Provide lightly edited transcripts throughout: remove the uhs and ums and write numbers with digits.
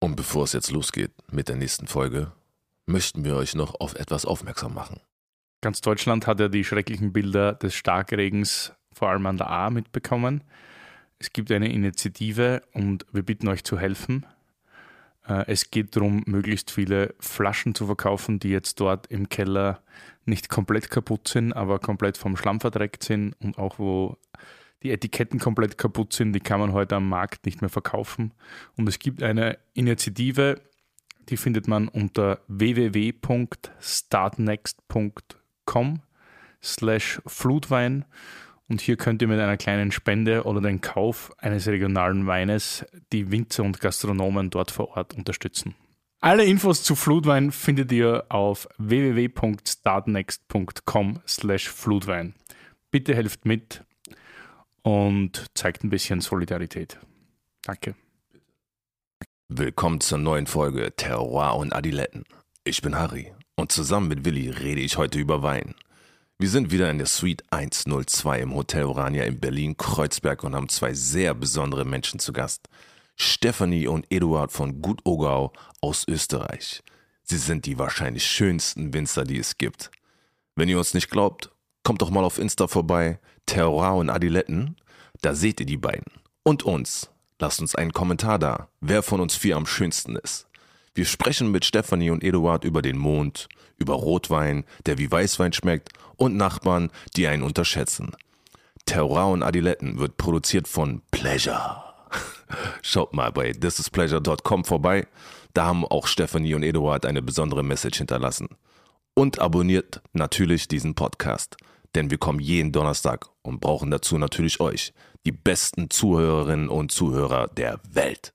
Und bevor es jetzt losgeht mit der nächsten Folge, möchten wir euch noch auf etwas aufmerksam machen. Ganz Deutschland hat ja die schrecklichen Bilder des Starkregens vor allem an der A mitbekommen. Es gibt eine Initiative und wir bitten euch zu helfen. Es geht darum, möglichst viele Flaschen zu verkaufen, die jetzt dort im Keller nicht komplett kaputt sind, aber komplett vom Schlamm verdreckt sind und auch wo die Etiketten komplett kaputt sind, die kann man heute am Markt nicht mehr verkaufen. Und es gibt eine Initiative, die findet man unter www.startnext.com/Flutwein. Und hier könnt ihr mit einer kleinen Spende oder den Kauf eines regionalen Weines die Winzer und Gastronomen dort vor Ort unterstützen. Alle Infos zu Flutwein findet ihr auf www.startnext.com/Flutwein. Bitte helft mit und zeigt ein bisschen Solidarität. Danke. Willkommen zur neuen Folge Terroir und Adiletten. Ich bin Harry und zusammen mit Willi rede ich heute über Wein. Wir sind wieder in der Suite 102 im Hotel Orania in Berlin-Kreuzberg und haben zwei sehr besondere Menschen zu Gast. Stefanie und Eduard von Gut Ogau aus Österreich. Sie sind die wahrscheinlich schönsten Winzer, die es gibt. Wenn ihr uns nicht glaubt, kommt doch mal auf Insta vorbei, Terroir und Adiletten, da seht ihr die beiden. Und uns. Lasst uns einen Kommentar da, wer von uns vier am schönsten ist. Wir sprechen mit Stefanie und Eduard über den Mond, über Rotwein, der wie Weißwein schmeckt und Nachbarn, die einen unterschätzen. Terroir und Adiletten wird produziert von Pleasure. Schaut mal bei thisispleasure.com vorbei, da haben auch Stefanie und Eduard eine besondere Message hinterlassen. Und abonniert natürlich diesen Podcast, denn wir kommen jeden Donnerstag und brauchen dazu natürlich euch, die besten Zuhörerinnen und Zuhörer der Welt.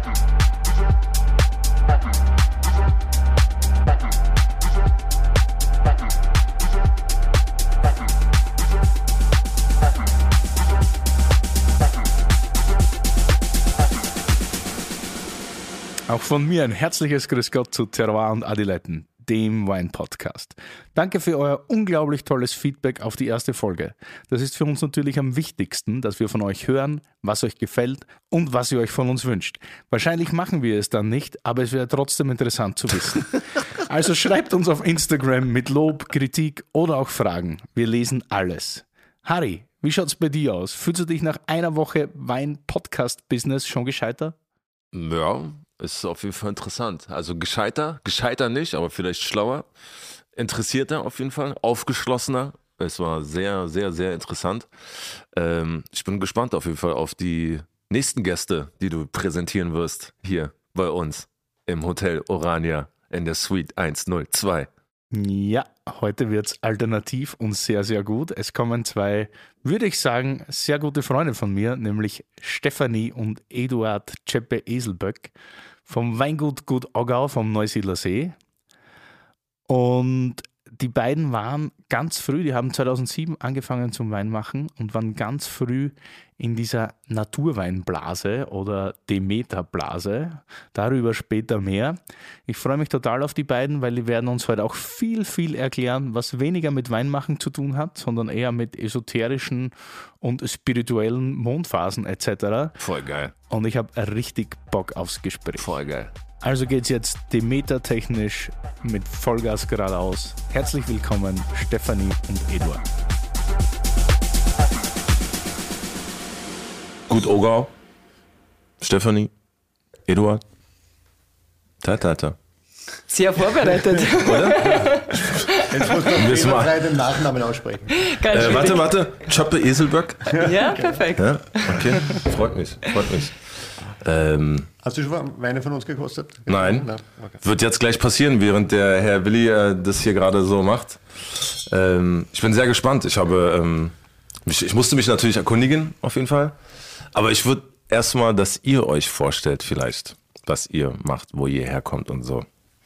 Auch von mir ein herzliches Grüß Gott zu Terroir und Adiletten, dem Wein-Podcast. Danke für euer unglaublich tolles Feedback auf die erste Folge. Das ist für uns natürlich am wichtigsten, dass wir von euch hören, was euch gefällt und was ihr euch von uns wünscht. Wahrscheinlich machen wir es dann nicht, aber es wäre trotzdem interessant zu wissen. Also schreibt uns auf Instagram mit Lob, Kritik oder auch Fragen. Wir lesen alles. Harry, wie schaut's bei dir aus? Fühlst du dich nach einer Woche Wein-Podcast-Business schon gescheiter? Ja, ist auf jeden Fall interessant. Also gescheiter nicht, aber vielleicht schlauer, interessierter auf jeden Fall, aufgeschlossener. Es war sehr, sehr, sehr interessant. Ich bin gespannt auf jeden Fall auf die nächsten Gäste, die du präsentieren wirst hier bei uns im Hotel Orania in der Suite 102. Ja, heute wird's alternativ und sehr, sehr gut. Es kommen zwei, würde ich sagen, sehr gute Freunde von mir, nämlich Stefanie und Eduard Czeppe Eselböck vom Weingut Gut Ogau vom Neusiedler See. Und die beiden waren ganz früh, die haben 2007 angefangen zum Weinmachen und waren ganz früh in dieser Naturweinblase oder Demeterblase. Darüber später mehr. Ich freue mich total auf die beiden, weil die werden uns heute auch viel, viel erklären, was weniger mit Weinmachen zu tun hat, sondern eher mit esoterischen und spirituellen Mondphasen etc. Voll geil. Und ich habe richtig Bock aufs Gespräch. Voll geil. Also geht's jetzt Demeter-technisch mit Vollgas geradeaus. Herzlich willkommen, Stefanie und Eduard. Gut Ogau, Stefanie, Eduard, ta. Sehr vorbereitet. Oder? Jetzt muss man fehlerfrei den Nachnamen aussprechen. Warte, Czeppe Eselböck. Ja, perfekt. Ja, okay, freut mich. Hast du schon Weine von uns gekostet? Nein, Okay. wird jetzt gleich passieren, während der Herr Willi das hier gerade so macht. Ich bin sehr gespannt. Ich musste mich natürlich erkundigen, auf jeden Fall. Aber ich würde erstmal, dass ihr euch vorstellt vielleicht, was ihr macht, wo ihr herkommt und so.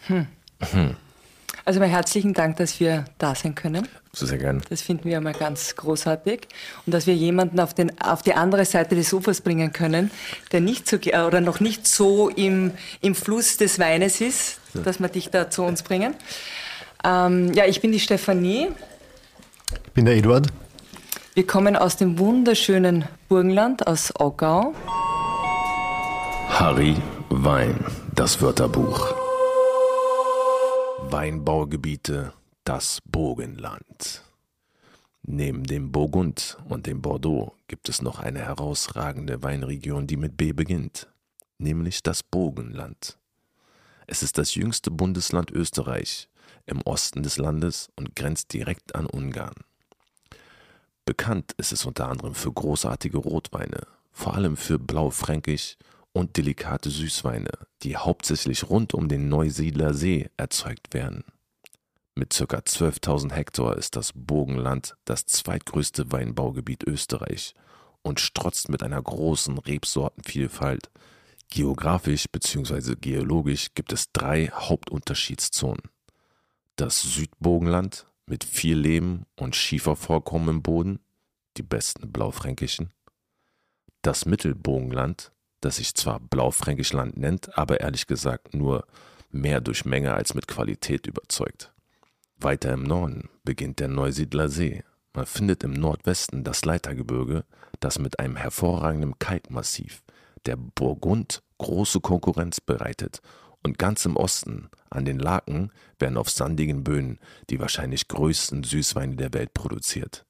Also mal herzlichen Dank, dass wir da sein können. Sehr gerne. Das finden wir einmal ganz großartig. Und dass wir jemanden auf die andere Seite des Ufers bringen können, der nicht so oder noch nicht so im Fluss des Weines ist, dass wir dich da zu uns bringen. Ich bin die Stefanie. Ich bin der Eduard. Wir kommen aus dem wunderschönen Burgenland, aus Augau. Harry Wein, Das Wörterbuch. Weinbaugebiete, das Burgenland. Neben dem Burgund und dem Bordeaux gibt es noch eine herausragende Weinregion, die mit B beginnt, nämlich das Burgenland. Es ist das jüngste Bundesland Österreich im Osten des Landes und grenzt direkt an Ungarn. Bekannt ist es unter anderem für großartige Rotweine, vor allem für Blaufränkisch und delikate Süßweine, die hauptsächlich rund um den Neusiedler See erzeugt werden. Mit ca. 12.000 Hektar ist das Burgenland das zweitgrößte Weinbaugebiet Österreich und strotzt mit einer großen Rebsortenvielfalt. Geografisch bzw. geologisch gibt es 3 Hauptunterschiedszonen. Das Südburgenland mit viel Lehm und Schiefervorkommen im Boden, die besten blaufränkischen. Das Mittelburgenland, das sich zwar Blaufränkischland nennt, aber ehrlich gesagt nur mehr durch Menge als mit Qualität überzeugt. Weiter im Norden beginnt der Neusiedler See. Man findet im Nordwesten das Leitergebirge, das mit einem hervorragenden Kalkmassiv der Burgund große Konkurrenz bereitet. Und ganz im Osten, an den Laken, werden auf sandigen Böden die wahrscheinlich größten Süßweine der Welt produziert.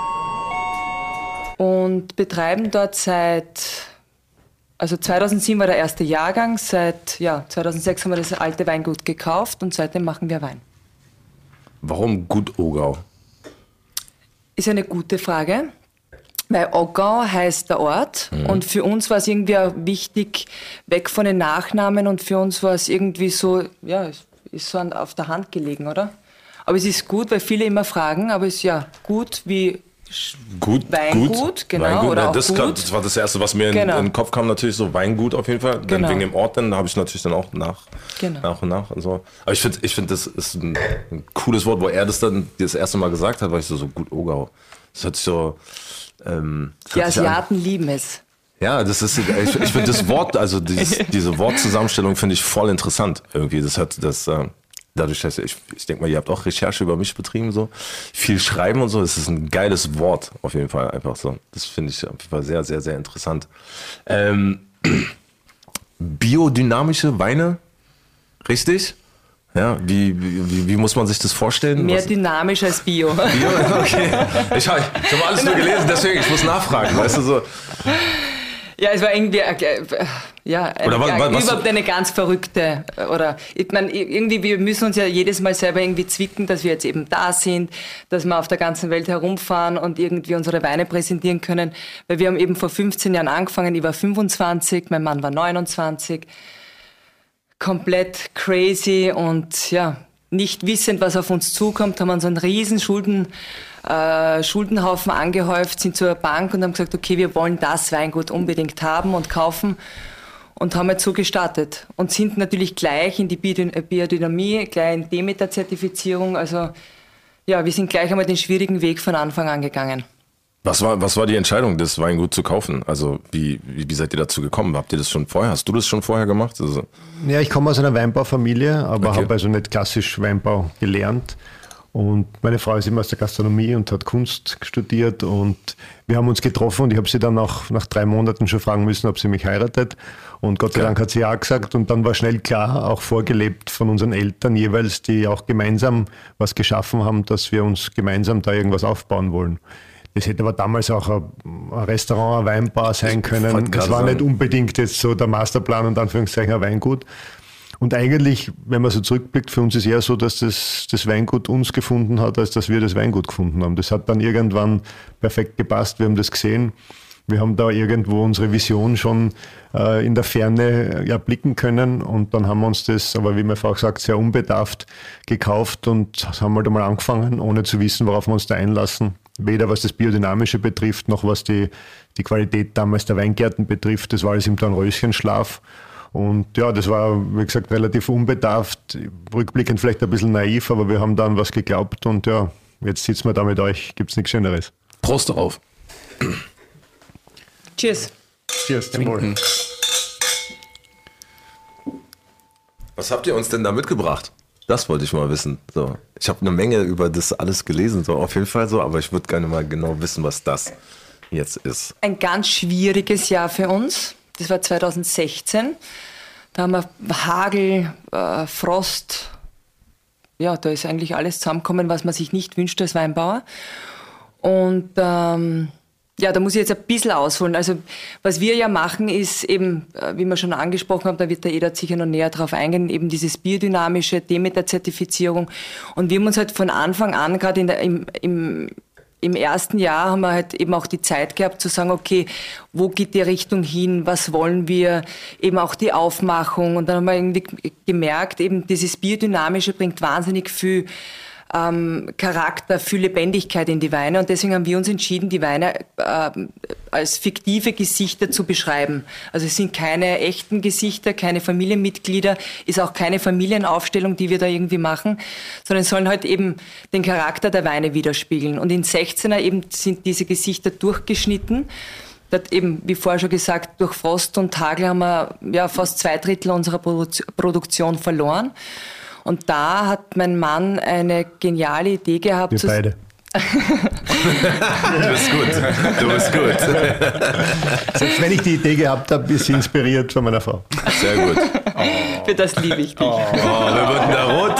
Und betreiben dort also 2007 war der erste Jahrgang, seit 2006 haben wir das alte Weingut gekauft und seitdem machen wir Wein. Warum Gut Ogau? Ist eine gute Frage, weil Ogau heißt der Ort und für uns war es irgendwie auch wichtig, weg von den Nachnamen und für uns war es irgendwie so, ist so auf der Hand gelegen, oder? Aber es ist gut, weil viele immer fragen, aber es ist ja gut wie Weingut, genau. Weingut, oder ja, auch das war das Erste, was mir in den Kopf kam, natürlich so Weingut auf jeden Fall. Dann Genau. wegen dem Ort, dann habe ich natürlich dann auch nach und nach und so. Aber ich finde, das ist ein cooles Wort, wo er das erste Mal gesagt hat, weil ich so Gut Ogau. Das hört sich so... Die Asiaten lieben es. Ja, das ist, ich finde das Wort, also diese Wortzusammenstellung finde ich voll interessant irgendwie. Dadurch, dass ich denke mal, ihr habt auch Recherche über mich betrieben, so viel schreiben und so. Es ist ein geiles Wort, auf jeden Fall einfach so. Das finde ich auf jeden Fall sehr, sehr, sehr interessant. Biodynamische Weine, richtig? Ja, wie muss man sich das vorstellen? Mehr dynamisch als Bio. Bio? Okay. Ich habe alles nur gelesen, deswegen, ich muss nachfragen, weißt du so. Ja, es war irgendwie überhaupt eine ganz verrückte, oder ich meine, irgendwie, wir müssen uns ja jedes Mal selber irgendwie zwicken, dass wir jetzt eben da sind, dass wir auf der ganzen Welt herumfahren und irgendwie unsere Weine präsentieren können, weil wir haben eben vor 15 Jahren angefangen, ich war 25, mein Mann war 29, komplett crazy und ja, nicht wissend, was auf uns zukommt, haben wir so einen riesen Schuldenhaufen angehäuft, sind zur Bank und haben gesagt, okay, wir wollen das Weingut unbedingt haben und kaufen und haben jetzt so gestartet und sind natürlich gleich in die Biodynamie, gleich in Demeter-Zertifizierung, also ja, wir sind gleich einmal den schwierigen Weg von Anfang an gegangen. Was war die Entscheidung, das Weingut zu kaufen? Also wie seid ihr dazu gekommen? Habt ihr das schon vorher? Hast du das schon vorher gemacht? Also Ja, ich komme aus einer Weinbaufamilie, aber habe also nicht klassisch Weinbau gelernt. Und meine Frau ist immer aus der Gastronomie und hat Kunst studiert und wir haben uns getroffen und ich habe sie dann auch nach 3 Monaten schon fragen müssen, ob sie mich heiratet. Und Gott sei Dank hat sie ja gesagt und dann war schnell klar, auch vorgelebt von unseren Eltern jeweils, die auch gemeinsam was geschaffen haben, dass wir uns gemeinsam da irgendwas aufbauen wollen. Das hätte aber damals auch ein Restaurant, eine Weinbar sein können. Das war nicht unbedingt jetzt so der Masterplan und Anführungszeichen ein Weingut. Und eigentlich, wenn man so zurückblickt, für uns ist eher so, dass das Weingut uns gefunden hat, als dass wir das Weingut gefunden haben. Das hat dann irgendwann perfekt gepasst. Wir haben das gesehen. Wir haben da irgendwo unsere Vision schon in der Ferne blicken können. Und dann haben wir uns das, aber wie meine Frau gesagt, sehr unbedarft gekauft und haben halt einmal angefangen, ohne zu wissen, worauf wir uns da einlassen. Weder was das Biodynamische betrifft, noch was die Qualität damals der Weingärten betrifft. Das war alles im Dornröschenschlaf. Und ja, das war, wie gesagt, relativ unbedarft, rückblickend vielleicht ein bisschen naiv, aber wir haben dann was geglaubt und ja, jetzt sitzen wir da mit euch, gibt's nichts Schöneres. Prost darauf. Cheers. Cheers, zum Wohl. Was habt ihr uns denn da mitgebracht? Das wollte ich mal wissen. So, ich habe eine Menge über das alles gelesen, so auf jeden Fall so, aber ich würde gerne mal genau wissen, was das jetzt ist. Ein ganz schwieriges Jahr für uns. Das war 2016. Da haben wir Hagel, Frost. Ja, da ist eigentlich alles zusammengekommen, was man sich nicht wünscht als Weinbauer. Und ja, da muss ich jetzt ein bisschen ausholen. Also was wir ja machen ist eben, wie wir schon angesprochen haben, da wird der Edard sicher noch näher drauf eingehen, eben dieses biodynamische Demeter-Zertifizierung. Und wir haben uns halt von Anfang an, gerade im ersten Jahr haben wir halt eben auch die Zeit gehabt zu sagen, okay, wo geht die Richtung hin, was wollen wir, eben auch die Aufmachung. Und dann haben wir irgendwie gemerkt, eben dieses Biodynamische bringt wahnsinnig viel Charakter, viel Lebendigkeit in die Weine. Und deswegen haben wir uns entschieden, die Weine als fiktive Gesichter zu beschreiben. Also es sind keine echten Gesichter, keine Familienmitglieder, ist auch keine Familienaufstellung, die wir da irgendwie machen, sondern es sollen halt eben den Charakter der Weine widerspiegeln. Und in 16er eben sind diese Gesichter durchgeschnitten. Dort eben, wie vorher schon gesagt, durch Frost und Hagel haben wir ja fast 2/3 unserer Produktion verloren. Und da hat mein Mann eine geniale Idee gehabt. Wir beide. Du bist gut. Du bist gut. Selbst wenn ich die Idee gehabt habe, ist sie inspiriert von meiner Frau. Sehr gut. Für das liebe ich dich. Oh, wer wird denn da rot?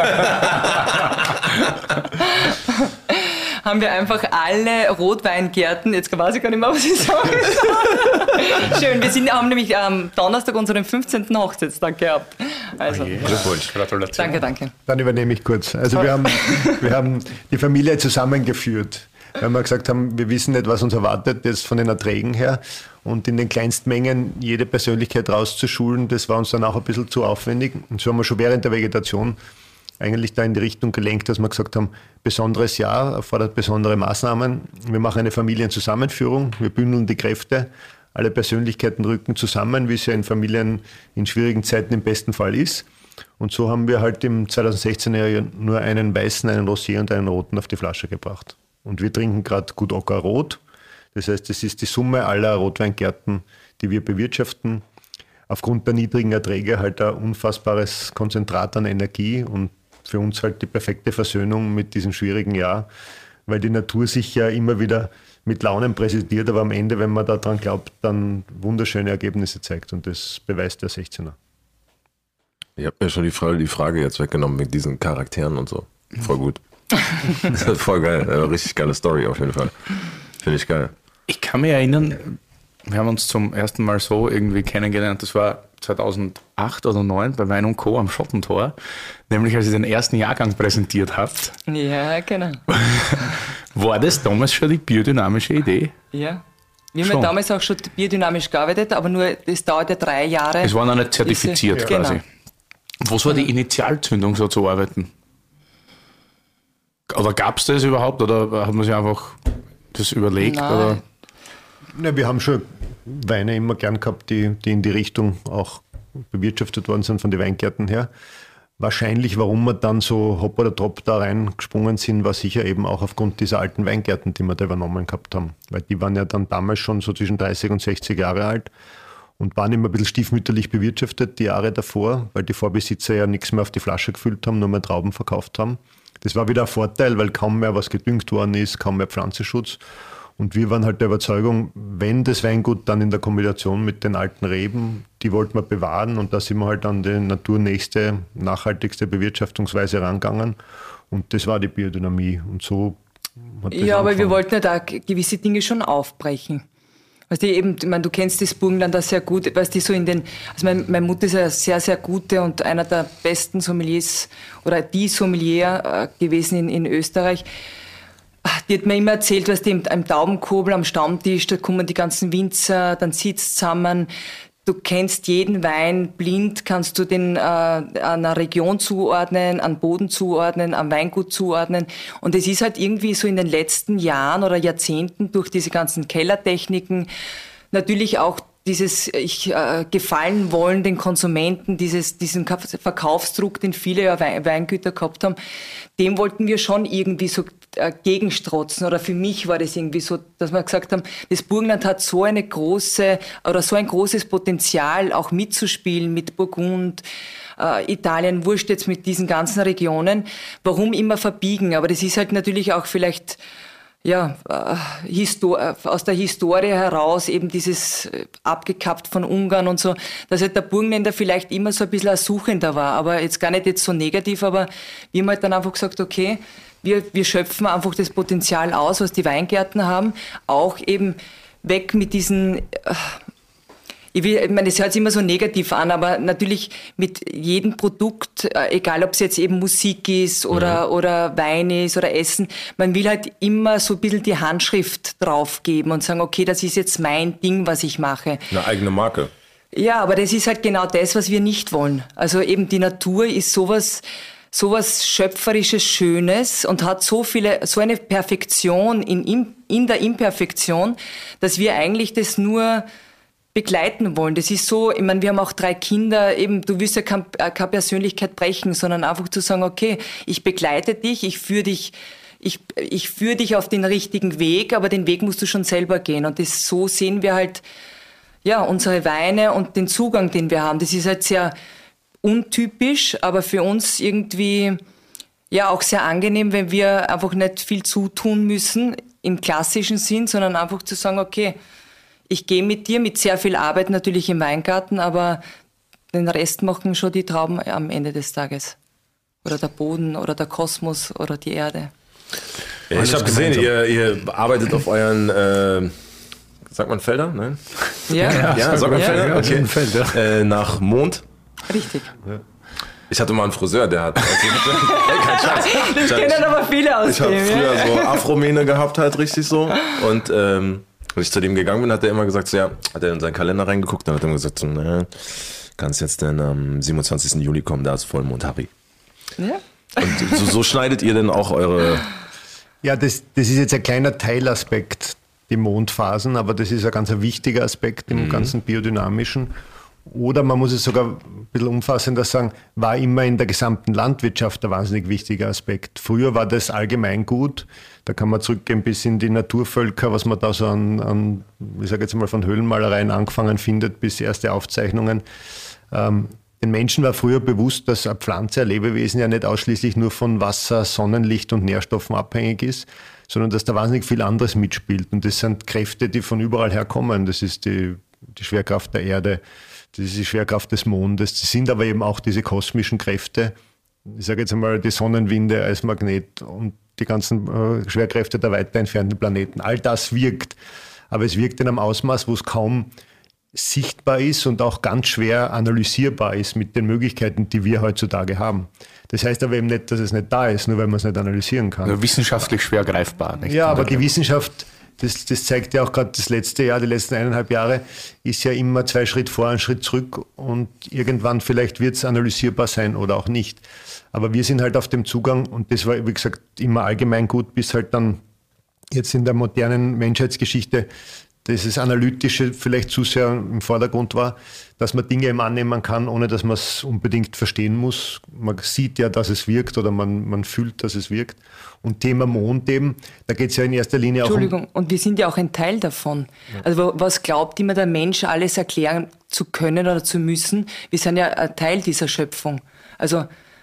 Haben wir einfach alle Rotweingärten, jetzt weiß ich gar nicht mehr, was ich sagen soll. Schön, haben nämlich am Donnerstag unseren 15. Hochzeitstag gehabt. Also, Glückwunsch. Gratulation. danke. Dann übernehme ich kurz. Also wir haben die Familie zusammengeführt, weil wir gesagt haben, wir wissen nicht, was uns erwartet jetzt von den Erträgen her. Und in den Kleinstmengen jede Persönlichkeit rauszuschulen, das war uns dann auch ein bisschen zu aufwendig. Und so haben wir schon während der Vegetation eigentlich da in die Richtung gelenkt, dass wir gesagt haben, besonderes Jahr erfordert besondere Maßnahmen. Wir machen eine Familienzusammenführung, wir bündeln die Kräfte, alle Persönlichkeiten rücken zusammen, wie es ja in Familien in schwierigen Zeiten im besten Fall ist. Und so haben wir halt im 2016er Jahr nur einen weißen, einen Rosé und einen roten auf die Flasche gebracht. Und wir trinken gerade Gut Ocker Rot. Das heißt, es ist die Summe aller Rotweingärten, die wir bewirtschaften. Aufgrund der niedrigen Erträge halt ein unfassbares Konzentrat an Energie und für uns halt die perfekte Versöhnung mit diesem schwierigen Jahr, weil die Natur sich ja immer wieder mit Launen präsentiert, aber am Ende, wenn man daran glaubt, dann wunderschöne Ergebnisse zeigt und das beweist der 16er. Ich habe mir schon die Frage jetzt weggenommen mit diesen Charakteren und so. Voll gut. Das ist voll geil. Richtig geile Story auf jeden Fall. Finde ich geil. Ich kann mich erinnern, wir haben uns zum ersten Mal so irgendwie kennengelernt, das war 2008 oder 2009 bei Wein & Co. am Schottentor, nämlich als ihr den ersten Jahrgang präsentiert habt. Ja, genau. War das damals schon die biodynamische Idee? Ja. Wir haben ja damals auch schon biodynamisch gearbeitet, aber nur, das dauert ja 3 Jahre. Es war noch nicht zertifiziert quasi. Genau. Was war die Initialzündung, so zu arbeiten? Oder gab es das überhaupt? Oder hat man sich einfach das überlegt? Oder? Ja, wir haben schon Weine immer gern gehabt, die in die Richtung auch bewirtschaftet worden sind von den Weingärten her. Wahrscheinlich, warum wir dann so hopp oder top da reingesprungen sind, war sicher eben auch aufgrund dieser alten Weingärten, die wir da übernommen gehabt haben. Weil die waren ja dann damals schon so zwischen 30 und 60 Jahre alt und waren immer ein bisschen stiefmütterlich bewirtschaftet die Jahre davor, weil die Vorbesitzer ja nichts mehr auf die Flasche gefüllt haben, nur mehr Trauben verkauft haben. Das war wieder ein Vorteil, weil kaum mehr was gedüngt worden ist, kaum mehr Pflanzenschutz. Und wir waren halt der Überzeugung, wenn das Weingut dann in der Kombination mit den alten Reben, die wollten wir bewahren und da sind wir halt an die naturnächste, nachhaltigste Bewirtschaftungsweise rangegangen und das war die Biodynamie und so hat das Ja, aber wir angefangen. wollten ja da gewisse Dinge schon aufbrechen. Weißt du, eben, ich meine, du kennst das Burgenland da sehr gut, weißt du, so in den, also meine Mutter ist ja sehr, sehr gute und einer der besten Sommeliers oder die Sommelier gewesen in Österreich. Die hat mir immer erzählt, was die am Taubenkobel, am Stammtisch, da kommen die ganzen Winzer, dann sitzt zusammen. Du kennst jeden Wein blind, kannst du den einer Region zuordnen, an Boden zuordnen, am Weingut zuordnen. Und es ist halt irgendwie so in den letzten Jahren oder Jahrzehnten durch diese ganzen Kellertechniken natürlich auch dieses gefallen wollen den Konsumenten, diesen Verkaufsdruck, den viele ja Weingüter gehabt haben, dem wollten wir schon irgendwie so gegenstrotzen. Oder für mich war das irgendwie so, dass wir gesagt haben, das Burgenland hat so ein großes Potenzial, auch mitzuspielen mit Burgund, Italien, wurscht jetzt mit diesen ganzen Regionen. Warum immer verbiegen? Aber das ist halt natürlich auch vielleicht aus der Historie heraus eben dieses abgekappt von Ungarn und so, dass halt der Burgenländer vielleicht immer so ein bisschen ein Suchender war, aber jetzt gar nicht jetzt so negativ, aber wir haben halt dann einfach gesagt, okay, wir schöpfen einfach das Potenzial aus, was die Weingärten haben, auch eben weg mit diesen... Ich meine, es hört sich immer so negativ an, aber natürlich mit jedem Produkt, egal ob es jetzt eben Musik ist oder Wein ist oder Essen, man will halt immer so ein bisschen die Handschrift drauf geben und sagen, okay, das ist jetzt mein Ding, was ich mache. Eine eigene Marke. Ja, aber das ist halt genau das, was wir nicht wollen. Also eben die Natur ist sowas Schöpferisches, Schönes und hat so eine Perfektion in der Imperfektion, dass wir eigentlich das nur begleiten wollen. Das ist so, ich meine, wir haben auch 3 Kinder, eben, du willst ja keine Persönlichkeit brechen, sondern einfach zu sagen, okay, ich begleite dich, ich führe dich auf den richtigen Weg, aber den Weg musst du schon selber gehen. Und so sehen wir halt, ja, unsere Weine und den Zugang, den wir haben. Das ist halt sehr untypisch, aber für uns irgendwie, ja, auch sehr angenehm, wenn wir einfach nicht viel zutun müssen im klassischen Sinn, sondern einfach zu sagen, okay, ich gehe mit dir, mit sehr viel Arbeit natürlich im Weingarten, aber den Rest machen schon die Trauben am Ende des Tages. Oder der Boden oder der Kosmos oder die Erde. Ja, ich habe gesehen, ihr arbeitet auf euren, sagt man Felder? Nein? Ja, sagt man Felder? Okay. Ein Feld, ja. Nach Mond. Richtig. Ja. Ich hatte mal einen Friseur, der hat... kein Scheiß. Das kennen aber viele aus Ich habe früher so Afromähne gehabt, halt richtig so. Und als ich zu dem gegangen bin, hat er immer gesagt, so, ja, hat er in seinen Kalender reingeguckt, dann hat er gesagt, so, naja, kannst jetzt denn am 27. Juli kommen, da ist Vollmond, Harry. Ja. Und so schneidet ihr denn auch eure... Ja, das ist jetzt ein kleiner Teilaspekt, die Mondphasen, aber das ist ein ganz wichtiger Aspekt im ganzen Biodynamischen. Oder man muss es sogar ein bisschen umfassender sagen, war immer in der gesamten Landwirtschaft ein wahnsinnig wichtiger Aspekt. Früher war das Allgemeingut, da kann man zurückgehen bis in die Naturvölker, was man da so an ich sage jetzt mal von Höhlenmalereien angefangen findet, bis erste Aufzeichnungen. Den Menschen war früher bewusst, dass eine Pflanze, ein Lebewesen ja nicht ausschließlich nur von Wasser, Sonnenlicht und Nährstoffen abhängig ist, sondern dass da wahnsinnig viel anderes mitspielt. Und das sind Kräfte, die von überall her kommen. Das ist die Schwerkraft der Erde, das ist die Schwerkraft des Mondes, das sind aber eben auch diese kosmischen Kräfte, ich sage jetzt einmal die Sonnenwinde als Magnet und die ganzen Schwerkräfte der weiter entfernten Planeten. All das wirkt, aber es wirkt in einem Ausmaß, wo es kaum sichtbar ist und auch ganz schwer analysierbar ist mit den Möglichkeiten, die wir heutzutage haben. Das heißt aber eben nicht, dass es nicht da ist, nur weil man es nicht analysieren kann. Ja, wissenschaftlich schwer greifbar. Nicht? Ja, aber die Wissenschaft... Das zeigt ja auch gerade das letzte Jahr, die letzten 1,5 Jahre, ist ja immer 2 Schritt vor, 1 Schritt zurück und irgendwann vielleicht wird es analysierbar sein oder auch nicht. Aber wir sind halt auf dem Zugang und das war, wie gesagt, immer allgemein gut, bis halt dann jetzt in der modernen Menschheitsgeschichte dieses Analytische vielleicht zu sehr im Vordergrund war, dass man Dinge eben annehmen kann, ohne dass man es unbedingt verstehen muss. Man sieht ja, dass es wirkt oder man fühlt, dass es wirkt. Und Thema Mond eben, da geht es ja in erster Linie auch Entschuldigung, und wir sind ja auch ein Teil davon. Ja. Also was glaubt immer der Mensch, alles erklären zu können oder zu müssen? Wir sind ja ein Teil dieser Schöpfung. Also,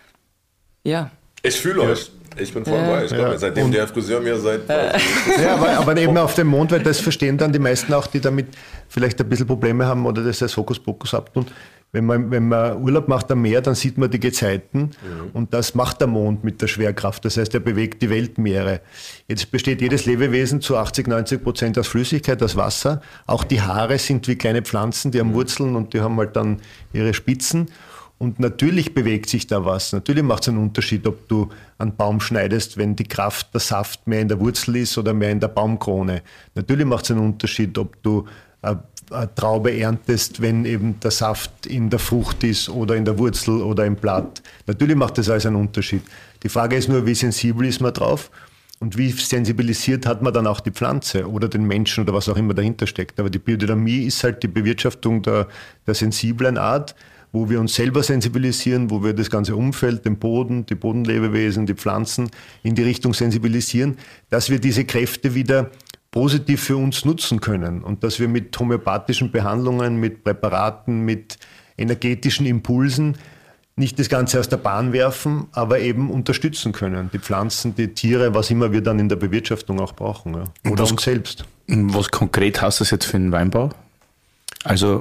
ja. Ich fühle euch. Ich bin voll bei. Ich glaube, seitdem der Friseur mir seit... Ja, aber eben auf dem Mond, weil das verstehen dann die meisten auch, die damit vielleicht ein bisschen Probleme haben oder das als Hokuspokus abtun. Wenn man Urlaub macht am Meer, dann sieht man die Gezeiten und das macht der Mond mit der Schwerkraft. Das heißt, er bewegt die Weltmeere. Jetzt besteht jedes Lebewesen zu 80-90% aus Flüssigkeit, aus Wasser. Auch die Haare sind wie kleine Pflanzen, die haben Wurzeln und die haben halt dann ihre Spitzen. Und natürlich bewegt sich da was. Natürlich macht es einen Unterschied, ob du einen Baum schneidest, wenn die Kraft, der Saft mehr in der Wurzel ist oder mehr in der Baumkrone. Natürlich macht es einen Unterschied, ob du eine Traube erntest, wenn eben der Saft in der Frucht ist oder in der Wurzel oder im Blatt. Natürlich macht das alles einen Unterschied. Die Frage ist nur, wie sensibel ist man drauf und wie sensibilisiert hat man dann auch die Pflanze oder den Menschen oder was auch immer dahinter steckt. Aber die Biodynamie ist halt die Bewirtschaftung der sensiblen Art, wo wir uns selber sensibilisieren, wo wir das ganze Umfeld, den Boden, die Bodenlebewesen, die Pflanzen in die Richtung sensibilisieren, dass wir diese Kräfte wieder positiv für uns nutzen können und dass wir mit homöopathischen Behandlungen, mit Präparaten, mit energetischen Impulsen nicht das Ganze aus der Bahn werfen, aber eben unterstützen können. Die Pflanzen, die Tiere, was immer wir dann in der Bewirtschaftung auch brauchen. Ja. Oder uns selbst. Was konkret heißt das jetzt für den Weinbau? Also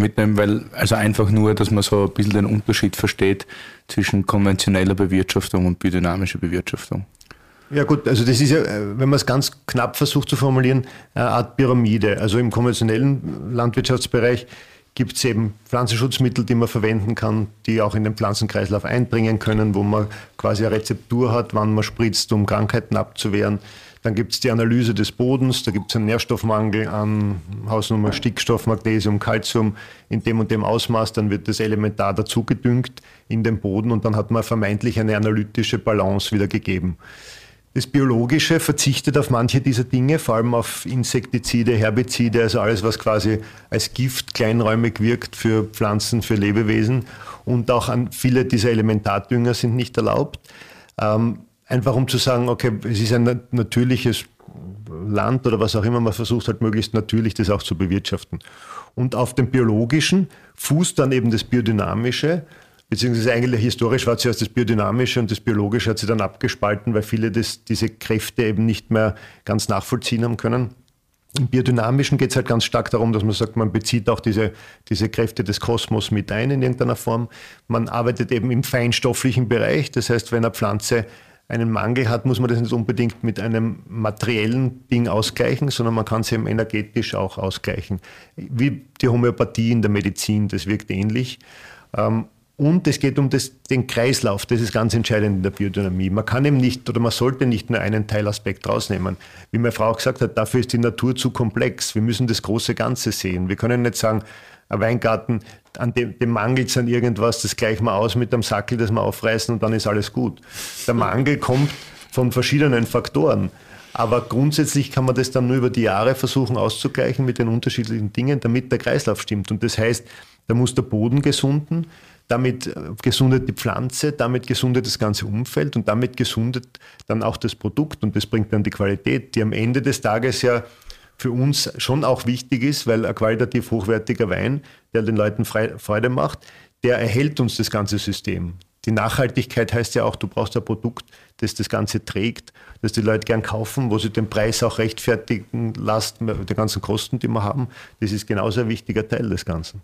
also einfach nur, dass man so ein bisschen den Unterschied versteht zwischen konventioneller Bewirtschaftung und biodynamischer Bewirtschaftung. Ja gut, also das ist ja, wenn man es ganz knapp versucht zu formulieren, eine Art Pyramide. Also im konventionellen Landwirtschaftsbereich gibt es eben Pflanzenschutzmittel, die man verwenden kann, die auch in den Pflanzenkreislauf eindringen können, wo man quasi eine Rezeptur hat, wann man spritzt, um Krankheiten abzuwehren. Dann gibt es die Analyse des Bodens, da gibt es einen Nährstoffmangel an Hausnummer Stickstoff, Magnesium, Calcium in dem und dem Ausmaß, dann wird das Elementar dazu gedüngt in den Boden und dann hat man vermeintlich eine analytische Balance wieder gegeben. Das Biologische verzichtet auf manche dieser Dinge, vor allem auf Insektizide, Herbizide, also alles, was quasi als Gift kleinräumig wirkt für Pflanzen, für Lebewesen. Und auch an viele dieser Elementardünger sind nicht erlaubt. Einfach um zu sagen, okay, es ist ein natürliches Land oder was auch immer, man versucht halt möglichst natürlich das auch zu bewirtschaften. Und auf dem Biologischen fußt dann eben das Biodynamische, beziehungsweise eigentlich historisch war zuerst das Biodynamische und das Biologische hat sich dann abgespalten, weil viele diese Kräfte eben nicht mehr ganz nachvollziehen haben können. Im Biodynamischen geht es halt ganz stark darum, dass man sagt, man bezieht auch diese Kräfte des Kosmos mit ein in irgendeiner Form. Man arbeitet eben im feinstofflichen Bereich, das heißt, wenn eine Pflanze einen Mangel hat, muss man das nicht unbedingt mit einem materiellen Ding ausgleichen, sondern man kann es eben energetisch auch ausgleichen. Wie die Homöopathie in der Medizin, das wirkt ähnlich. Und es geht um den Kreislauf, das ist ganz entscheidend in der Biodynamie. Man kann eben nicht oder man sollte nicht nur einen Teilaspekt rausnehmen. Wie meine Frau auch gesagt hat, dafür ist die Natur zu komplex. Wir müssen das große Ganze sehen. Wir können nicht sagen, ein Weingarten, an dem mangelt es an irgendwas, das gleichen wir aus mit einem Sackel, das wir aufreißen und dann ist alles gut. Der Mangel kommt von verschiedenen Faktoren. Aber grundsätzlich kann man das dann nur über die Jahre versuchen auszugleichen mit den unterschiedlichen Dingen, damit der Kreislauf stimmt. Und das heißt, da muss der Boden gesunden, damit gesundet die Pflanze, damit gesundet das ganze Umfeld und damit gesundet dann auch das Produkt und das bringt dann die Qualität, die am Ende des Tages ja für uns schon auch wichtig ist, weil ein qualitativ hochwertiger Wein, der den Leuten Freude macht, der erhält uns das ganze System. Die Nachhaltigkeit heißt ja auch, du brauchst ein Produkt, das das Ganze trägt, das die Leute gern kaufen, wo sie den Preis auch rechtfertigen lassen, die ganzen Kosten, die wir haben. Das ist genauso ein wichtiger Teil des Ganzen.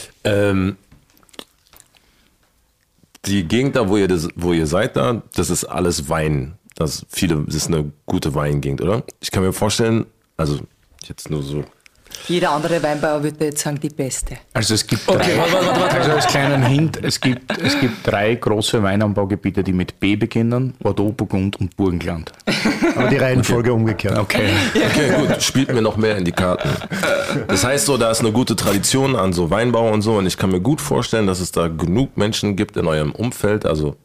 Die Gegend da, wo ihr seid, das ist alles Wein. Das ist eine gute Weingegend, oder? Ich kann mir vorstellen, also jetzt nur so. Jeder andere Weinbauer würde jetzt sagen, die beste. Also es gibt also als kleinen Hint, es gibt 3 große Weinanbaugebiete, die mit B beginnen: Bordeaux, Burgund und Burgenland. Aber die Reihenfolge umgekehrt. Okay, gut, spielt mir noch mehr in die Karten. Das heißt so, da ist eine gute Tradition an so Weinbau und so und ich kann mir gut vorstellen, dass es da genug Menschen gibt in eurem Umfeld, also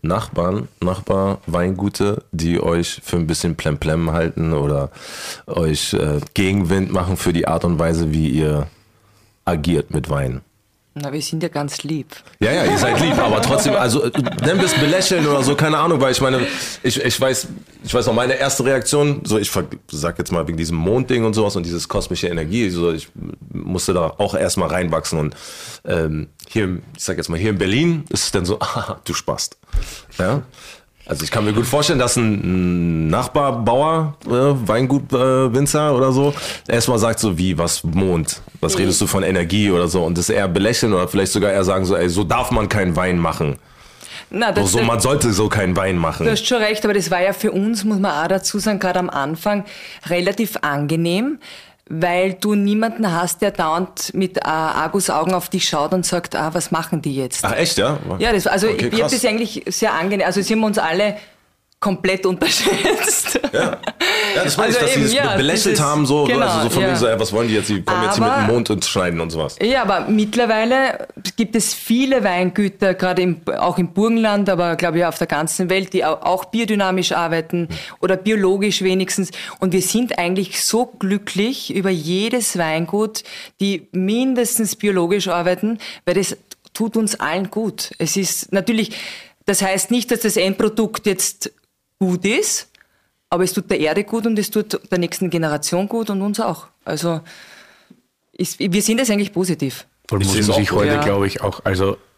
Weingute, die euch für ein bisschen Plemplem halten oder euch Gegenwind machen für die Art und Weise, wie ihr agiert mit Wein. Na, wir sind ja ganz lieb. Ja, ihr seid lieb, aber trotzdem, also nennen wir es belächeln oder so, keine Ahnung, weil ich meine, ich weiß noch, meine erste Reaktion, so ich sag jetzt mal wegen diesem Mondding und sowas und dieses kosmische Energie, so ich musste da auch erstmal reinwachsen und hier, ich sag jetzt mal, hier in Berlin ist es dann so, du Spast. Ja? Also ich kann mir gut vorstellen, dass ein Nachbarbauer, Weingutwinzer oder so, erstmal sagt so, was Mond? Was redest du von Energie oder so? Und das eher belächeln oder vielleicht sogar eher sagen so, ey, so darf man keinen Wein machen. Na, man sollte so keinen Wein machen. Du hast schon recht, aber das war ja für uns, muss man auch dazu sagen, gerade am Anfang relativ angenehm, weil du niemanden hast, der dauernd mit Argusaugen auf dich schaut und sagt, was machen die jetzt? Ach echt, ja? Ja, wir haben das eigentlich sehr angenehm, also sie haben uns alle komplett unterschätzt. Ja, das weiß ich, dass sie es belächelt haben, so, genau, also so von wegen so, was wollen die jetzt, die kommen jetzt hier mit dem Mond und schneiden und sowas. Ja, aber mittlerweile gibt es viele Weingüter, gerade auch im Burgenland, aber glaube ich auf der ganzen Welt, die auch biodynamisch arbeiten oder biologisch wenigstens. Und wir sind eigentlich so glücklich über jedes Weingut, die mindestens biologisch arbeiten, weil das tut uns allen gut. Es ist natürlich, das heißt nicht, dass das Endprodukt jetzt gut ist, aber es tut der Erde gut und es tut der nächsten Generation gut und uns auch. Also wir sehen das eigentlich positiv. Muss man sich heute, glaube ich, auch, also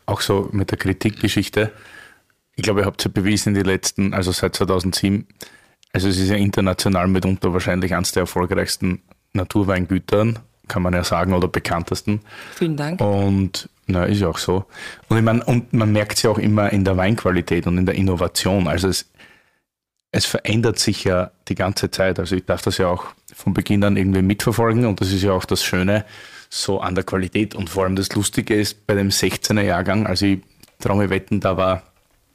auch so mit der Kritikgeschichte. Ich glaube, ihr habt es ja bewiesen in den letzten, also seit 2007, also es ist ja international mitunter wahrscheinlich eines der erfolgreichsten Naturweingütern, kann man ja sagen, oder bekanntesten. Vielen Dank. Und ist ja auch so. Und ich meine, und man merkt es ja auch immer in der Weinqualität und in der Innovation. Also es verändert sich ja die ganze Zeit. Also ich darf das ja auch von Beginn an irgendwie mitverfolgen und das ist ja auch das Schöne so an der Qualität. Und vor allem das Lustige ist bei dem 16er Jahrgang, also ich traue mir wetten, da war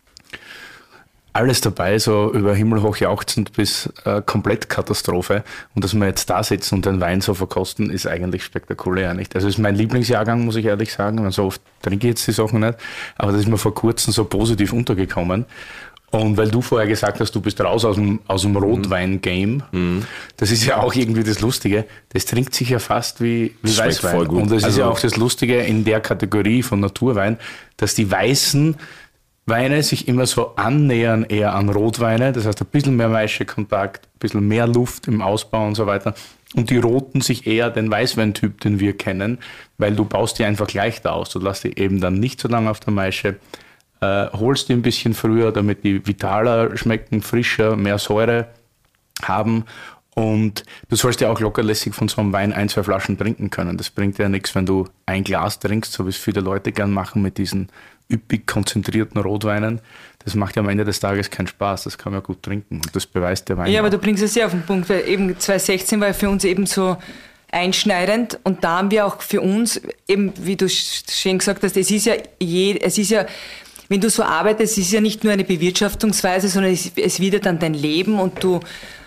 alles dabei, so über himmelhoch jauchzend bis komplett Katastrophe. Und dass wir jetzt da sitzen und den Wein so verkosten, ist eigentlich spektakulär, nicht? Also ist mein Lieblingsjahrgang, muss ich ehrlich sagen. So oft trinke ich jetzt die Sachen nicht. Aber das ist mir vor kurzem so positiv untergekommen. Und weil du vorher gesagt hast, du bist raus aus dem Rotwein-Game, das ist ja auch irgendwie das Lustige. Das trinkt sich ja fast wie Weißwein. Voll gut. Und das ist ja auch das Lustige in der Kategorie von Naturwein, dass die weißen Weine sich immer so annähern eher an Rotweine. Das heißt, ein bisschen mehr Maischekontakt, ein bisschen mehr Luft im Ausbau und so weiter. Und die roten sich eher den Weißweintyp, den wir kennen, weil du baust die einfach leichter aus. Du lässt die eben dann nicht so lange auf der Maische, holst die ein bisschen früher, damit die vitaler schmecken, frischer, mehr Säure haben. Und du sollst ja auch lockerlässig von so einem Wein 1-2 Flaschen trinken können. Das bringt ja nichts, wenn du ein Glas trinkst, so wie es viele Leute gern machen mit diesen üppig konzentrierten Rotweinen. Das macht ja am Ende des Tages keinen Spaß. Das kann man gut trinken. Und das beweist der Wein. Ja, aber auch. du bringst es ja auf den Punkt, weil eben 2016 war für uns eben so einschneidend und da haben wir auch für uns eben, wie du schön gesagt hast, es ist ja, wenn du so arbeitest, es ist ja nicht nur eine Bewirtschaftungsweise, sondern es wird dann dein Leben und du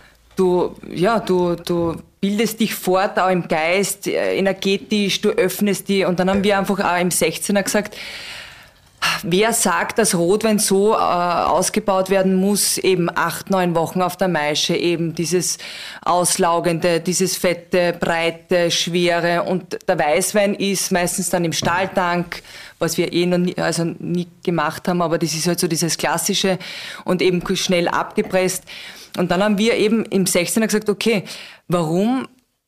bildest dich fort, auch im Geist, energetisch, du öffnest die und dann haben wir einfach auch im 16er gesagt, wer sagt, dass Rotwein so ausgebaut werden muss, eben 8-9 Wochen auf der Maische, eben dieses Auslaugende, dieses fette, breite, schwere und der Weißwein ist meistens dann im Stahltank, was wir noch nie gemacht haben, aber das ist halt so dieses Klassische und eben schnell abgepresst. Und dann haben wir eben im 16er gesagt, okay, warum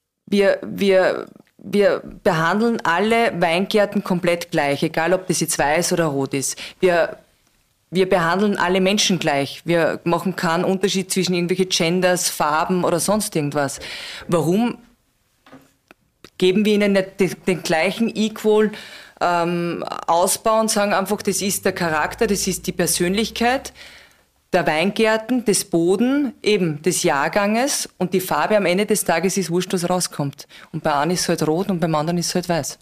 wir behandeln alle Weingärten komplett gleich, egal ob das jetzt weiß oder rot ist. Wir behandeln alle Menschen gleich. Wir machen keinen Unterschied zwischen irgendwelche Genders, Farben oder sonst irgendwas. Warum geben wir ihnen nicht den gleichen Equal Ausbau und sagen einfach, das ist der Charakter, das ist die Persönlichkeit der Weingärten, des Boden, eben des Jahrganges und die Farbe am Ende des Tages ist wurscht, was rauskommt. Und bei einem ist es halt rot und beim anderen ist es halt weiß.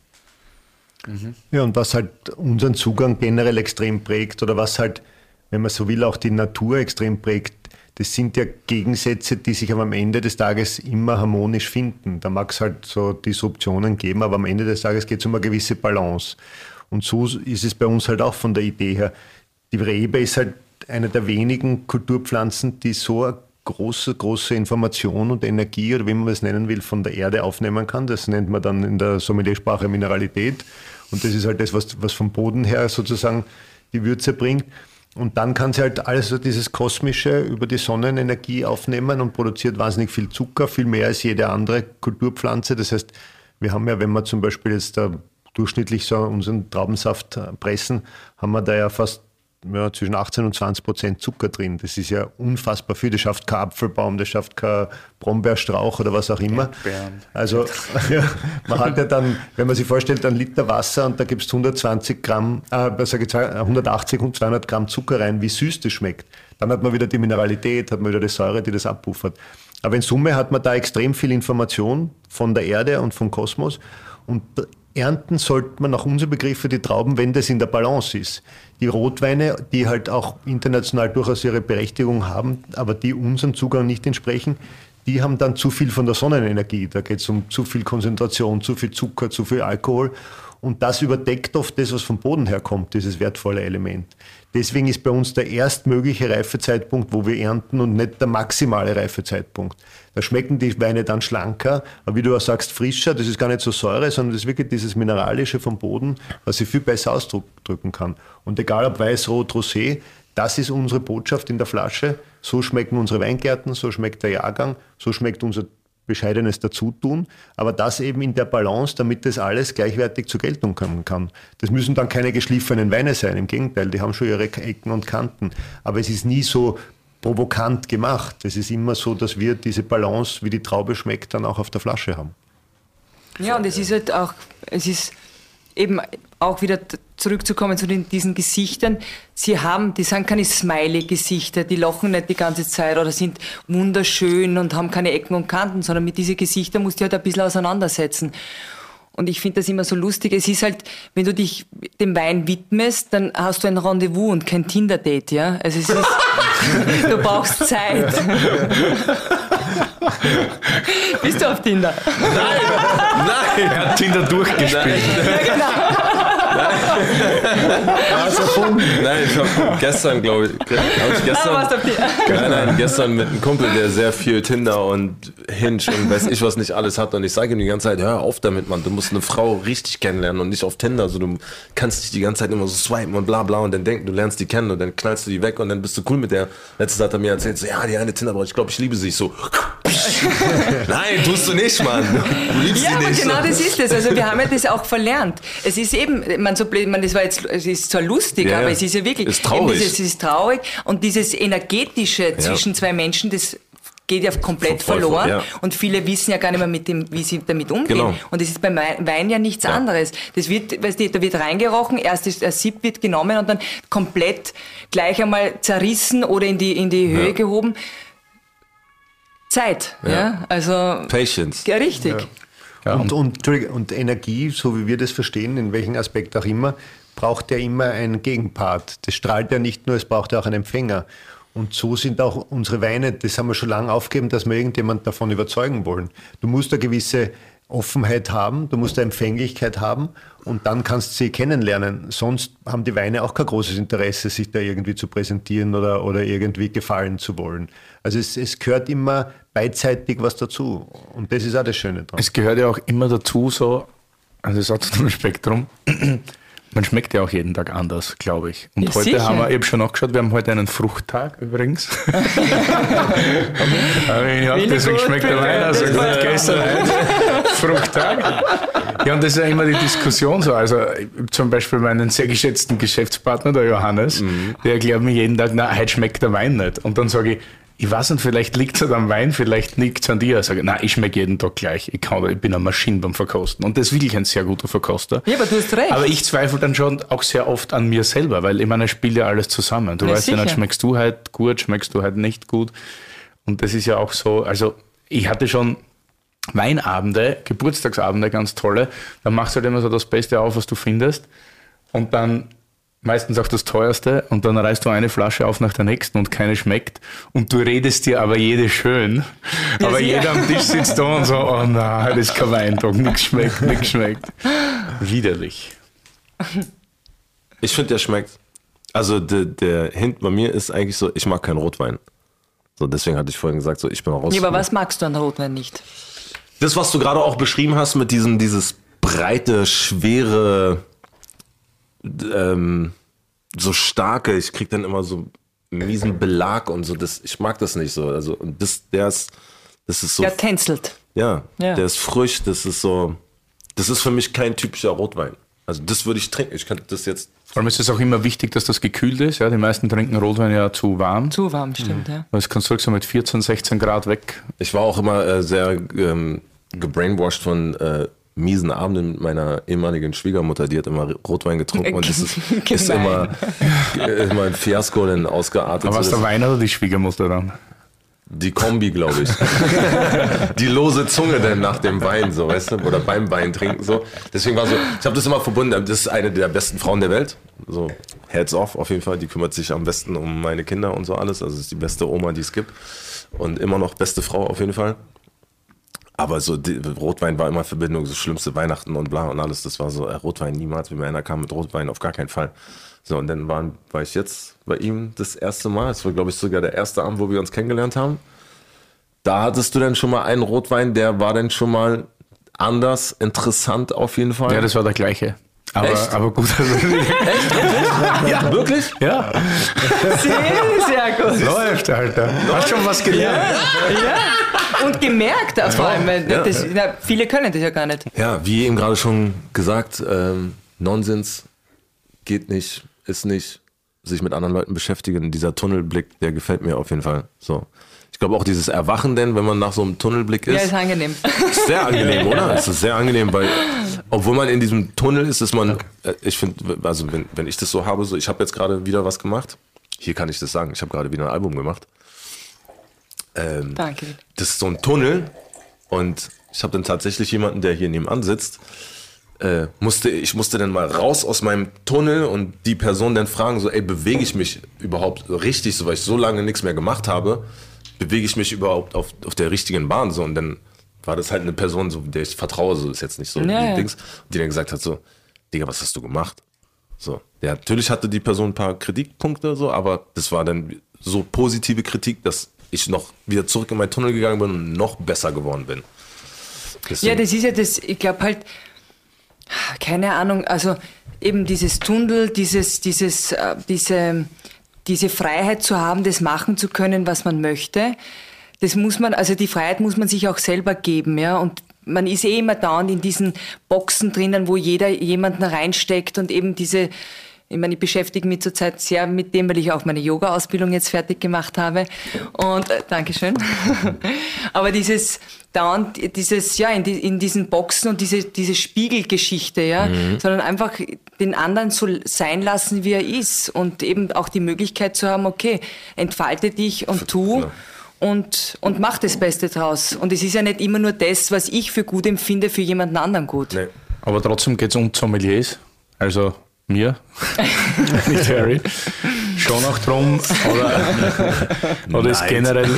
Ja, und was halt unseren Zugang generell extrem prägt oder was halt, wenn man so will, auch die Natur extrem prägt, das sind ja Gegensätze, die sich aber am Ende des Tages immer harmonisch finden. Da mag es halt so Disruptionen geben, aber am Ende des Tages geht es um eine gewisse Balance. Und so ist es bei uns halt auch von der Idee her. Die Rebe ist halt eine der wenigen Kulturpflanzen, die so eine große Information und Energie, oder wie man es nennen will, von der Erde aufnehmen kann. Das nennt man dann in der Sommeliersprache Mineralität. Und das ist halt das, was vom Boden her sozusagen die Würze bringt. Und dann kann sie halt alles so dieses Kosmische über die Sonnenenergie aufnehmen und produziert wahnsinnig viel Zucker, viel mehr als jede andere Kulturpflanze. Das heißt, wir haben ja, wenn wir zum Beispiel jetzt da durchschnittlich so unseren Traubensaft pressen, haben wir da ja fast zwischen 18 und 20% Zucker drin. Das ist ja unfassbar viel. Das schafft kein Apfelbaum, das schafft kein Brombeerstrauch oder was auch immer. Also ja, man hat ja dann, wenn man sich vorstellt, einen Liter Wasser und da gibst 180 und 200 Gramm Zucker rein, wie süß das schmeckt. Dann hat man wieder die Mineralität, hat man wieder die Säure, die das abpuffert. Aber in Summe hat man da extrem viel Information von der Erde und vom Kosmos und ernten sollte man nach unseren Begriffen die Trauben, wenn das in der Balance ist. Die Rotweine, die halt auch international durchaus ihre Berechtigung haben, aber die unserem Zugang nicht entsprechen, die haben dann zu viel von der Sonnenenergie. Da geht es um zu viel Konzentration, zu viel Zucker, zu viel Alkohol. Und das überdeckt oft das, was vom Boden herkommt, dieses wertvolle Element. Deswegen ist bei uns der erstmögliche Reifezeitpunkt, wo wir ernten und nicht der maximale Reifezeitpunkt. Da schmecken die Weine dann schlanker, aber wie du auch sagst, frischer. Das ist gar nicht so Säure, sondern das ist wirklich dieses Mineralische vom Boden, was sich viel besser ausdrücken kann. Und egal ob weiß, rot, rosé, das ist unsere Botschaft in der Flasche. So schmecken unsere Weingärten, so schmeckt der Jahrgang, so schmeckt unser Bescheidenes dazu tun, aber das eben in der Balance, damit das alles gleichwertig zur Geltung kommen kann. Das müssen dann keine geschliffenen Weine sein, im Gegenteil, die haben schon ihre Ecken und Kanten, aber es ist nie so provokant gemacht. Es ist immer so, dass wir diese Balance, wie die Traube schmeckt, dann auch auf der Flasche haben. Ja, und es ist halt auch, es ist eben auch wieder zurückzukommen zu diesen Gesichtern. Die sind keine Smiley-Gesichter, die lachen nicht die ganze Zeit oder sind wunderschön und haben keine Ecken und Kanten, sondern mit diesen Gesichtern musst du halt ein bisschen auseinandersetzen. Und ich finde das immer so lustig. Es ist halt, wenn du dich dem Wein widmest, dann hast du ein Rendezvous und kein Tinder-Date, ja? Also es ist, du brauchst Zeit. Bist du auf Tinder? Nein! Er hat Tinder durchgespielt. Ja, genau. Nein, ich habe gestern, glaube ich, gestern mit einem Kumpel, der sehr viel Tinder und Hinge und weiß ich was nicht alles hat, und ich sage ihm die ganze Zeit, hör auf damit, Mann, du musst eine Frau richtig kennenlernen und nicht auf Tinder, so, du kannst dich die ganze Zeit immer so swipen und bla bla und dann denken, du lernst die kennen und dann knallst du die weg und dann bist du cool mit der. Letztes hat er mir erzählt, so, ja, die eine Tinder, ich glaube, ich liebe sie. Ich so, nein, tust du nicht, Mann, du liebst sie nicht. Ja, aber genau das ist es, also wir haben ja das auch verlernt. Es ist eben, es ist zwar lustig, ja, aber es ist ja wirklich, ist traurig. Es ist traurig und dieses Energetische zwischen zwei Menschen, das geht ja komplett verloren, ja. Und viele wissen ja gar nicht mehr, wie sie damit umgehen. Genau. Und das ist beim Wein ja nichts anderes. Das wird, weißt du, da wird reingerochen, erst ein Sipp wird genommen und dann komplett gleich einmal zerrissen oder in die Höhe gehoben. Zeit, ja, also... Patience. Ja, richtig. Ja. Und Energie, so wie wir das verstehen, in welchem Aspekt auch immer, braucht ja immer einen Gegenpart. Das strahlt ja nicht nur, es braucht ja auch einen Empfänger. Und so sind auch unsere Weine, das haben wir schon lange aufgegeben, dass wir irgendjemand davon überzeugen wollen. Du musst eine gewisse Offenheit haben, du musst eine Empfänglichkeit haben und dann kannst du sie kennenlernen. Sonst haben die Weine auch kein großes Interesse, sich da irgendwie zu präsentieren oder irgendwie gefallen zu wollen. Also es gehört immer beidseitig was dazu und das ist auch das Schöne dran. Es gehört ja auch immer dazu so, also es hat so ein Spektrum, man schmeckt ja auch jeden Tag anders, glaube ich. Und Ja, heute sicher. haben wir, ich habe schon nachgeschaut, wir haben heute einen Fruchttag übrigens. Deswegen schmeckt der Wein also gut. Gestern Fruchttag. Ja, und das ist ja immer die Diskussion so. Also zum Beispiel meinen sehr geschätzten Geschäftspartner, der Johannes, der erklärt mir jeden Tag, na, heute schmeckt der Wein nicht. Und dann sage ich weiß nicht, vielleicht liegt es halt am Wein, vielleicht liegt es an dir. Ich sage, nein, ich schmecke jeden Tag gleich. Ich bin eine Maschine beim Verkosten. Und das ist wirklich ein sehr guter Verkoster. Ja, aber du hast recht. Aber ich zweifle dann schon auch sehr oft an mir selber, weil ich meine, es spielt ja alles zusammen. Du weißt ja nicht, schmeckst du halt gut, schmeckst du halt nicht gut. Und das ist ja auch so, also ich hatte schon Weinabende, Geburtstagsabende, ganz tolle. Dann machst du halt immer so das Beste auf, was du findest. Und dann meistens auch das teuerste und dann reißt du eine Flasche auf nach der nächsten und keine schmeckt und du redest dir aber jede schön, ja, aber jeder am Tisch sitzt da und so, oh nein, das ist kein Weintag, nichts schmeckt. Widerlich. Ich finde, der schmeckt. Also der Hint bei mir ist eigentlich so, ich mag keinen Rotwein. So, deswegen hatte ich vorhin gesagt, so, ich bin raus. Ja, aber was magst du an Rotwein nicht? Das, was du gerade auch beschrieben hast mit dieses breite, schwere, so starke, ich krieg dann immer so miesen Belag und so, ich mag das nicht so. Also, und das ist so. Ja, tänzelt. Ja, der ist frisch, das ist für mich kein typischer Rotwein. Also das würde ich trinken. Ich könnte das jetzt. Vor allem ist es auch immer wichtig, dass das gekühlt ist. Ja? Die meisten trinken Rotwein ja zu warm. Zu warm, stimmt, ja. Das kannst du so mit 14, 16 Grad weg. Ich war auch immer sehr gebrainwashed von miesen Abenden mit meiner ehemaligen Schwiegermutter. Die hat immer Rotwein getrunken und das ist immer ein Fiasko dann ausgeartet. Aber war es der Wein oder die Schwiegermutter dann? Die Kombi, glaube ich. Die lose Zunge dann nach dem Wein, so, weißt du, oder beim Wein trinken, so. Deswegen war so, ich habe das immer verbunden, das ist eine der besten Frauen der Welt, so, heads off auf jeden Fall, die kümmert sich am besten um meine Kinder und so alles, also ist die beste Oma, die es gibt und immer noch beste Frau auf jeden Fall. Aber so, Rotwein war immer Verbindung, so schlimmste Weihnachten und bla und alles, das war so, Rotwein niemals, wenn mir einer kam mit Rotwein, auf gar keinen Fall. So, und dann war ich jetzt bei ihm das erste Mal. Es war, glaube ich, sogar der erste Abend, wo wir uns kennengelernt haben. Da hattest du dann schon mal einen Rotwein, der war dann schon mal anders, interessant auf jeden Fall. Ja, das war der gleiche. Aber gut. Ja, wirklich? Ja, Sehr gut. läuft, Alter. Hast schon was gelernt. Ja. Und gemerkt vor allem, weil viele können das ja gar nicht. Ja, wie eben gerade schon gesagt, Nonsens geht nicht, ist nicht, sich mit anderen Leuten beschäftigen. Dieser Tunnelblick, der gefällt mir auf jeden Fall. So. Ich glaube auch dieses Erwachen denn, wenn man nach so einem Tunnelblick ist. Ja, ist angenehm. Ist sehr angenehm, oder? Es ist sehr angenehm, weil obwohl man in diesem Tunnel ist man, ich finde, also wenn ich das so habe, so ich habe jetzt gerade wieder was gemacht. Hier kann ich das sagen, ich habe gerade wieder ein Album gemacht. Danke. Das ist so ein Tunnel und ich habe dann tatsächlich jemanden, der hier nebenan sitzt, ich musste dann mal raus aus meinem Tunnel und die Person dann fragen, so, ey, bewege ich mich überhaupt richtig, so, weil ich so lange nichts mehr gemacht habe, bewege ich mich überhaupt auf der richtigen Bahn, so, und dann war das halt eine Person, so, der ich vertraue, so, ist jetzt nicht so, Ja, Dings, die dann gesagt hat, so, Digga, was hast du gemacht? So, ja, natürlich hatte die Person ein paar Kritikpunkte, so, aber das war dann so positive Kritik, dass ich noch wieder zurück in meinen Tunnel gegangen bin und noch besser geworden bin. Deswegen, Ja, das ist ja das, ich glaube halt, keine Ahnung, also eben dieses Tunnel, diese Freiheit zu haben, das machen zu können, was man möchte, das muss man, also die Freiheit muss man sich auch selber geben, ja, und man ist immer dauernd in diesen Boxen drinnen, wo jeder jemanden reinsteckt und eben ich meine, ich beschäftige mich zurzeit sehr mit dem, weil ich auch meine Yoga-Ausbildung jetzt fertig gemacht habe. Und Dankeschön. Aber in diesen Boxen und diese Spiegelgeschichte, ja, sondern einfach den anderen so sein lassen, wie er ist und eben auch die Möglichkeit zu haben, okay, entfalte dich und tu. Ja. Und mach das Beste draus. Und es ist ja nicht immer nur das, was ich für gut empfinde, für jemanden anderen gut. Nee. Aber trotzdem geht es um Sommeliers, also mir, nicht Harry, schon auch drum, oder ist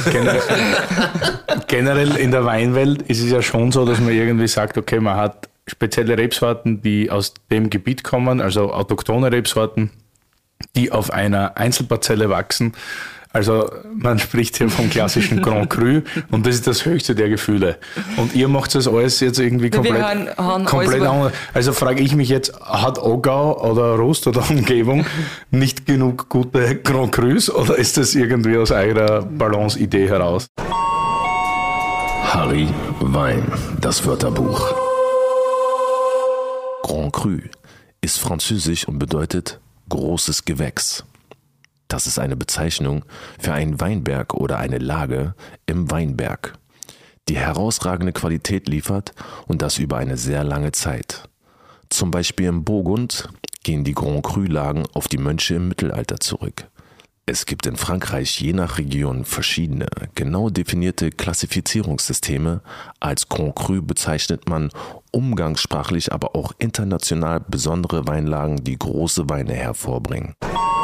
generell in der Weinwelt ist es ja schon so, dass man irgendwie sagt, okay, man hat spezielle Rebsorten, die aus dem Gebiet kommen, also autochthone Rebsorten, die auf einer Einzelparzelle wachsen. Also man spricht hier vom klassischen Grand Cru und das ist das höchste der Gefühle. Und ihr macht das alles jetzt irgendwie komplett anders. Also frage ich mich jetzt, hat Aargau oder Rust oder Umgebung nicht genug gute Grand Crus oder ist das irgendwie aus eigener Balance-Idee heraus? Harry Wein, das Wörterbuch. Grand Cru ist französisch und bedeutet großes Gewächs. Das ist eine Bezeichnung für einen Weinberg oder eine Lage im Weinberg, die herausragende Qualität liefert und das über eine sehr lange Zeit. Zum Beispiel im Burgund gehen die Grand Cru-Lagen auf die Mönche im Mittelalter zurück. Es gibt in Frankreich je nach Region verschiedene, genau definierte Klassifizierungssysteme. Als Grand Cru bezeichnet man umgangssprachlich, aber auch international besondere Weinlagen, die große Weine hervorbringen.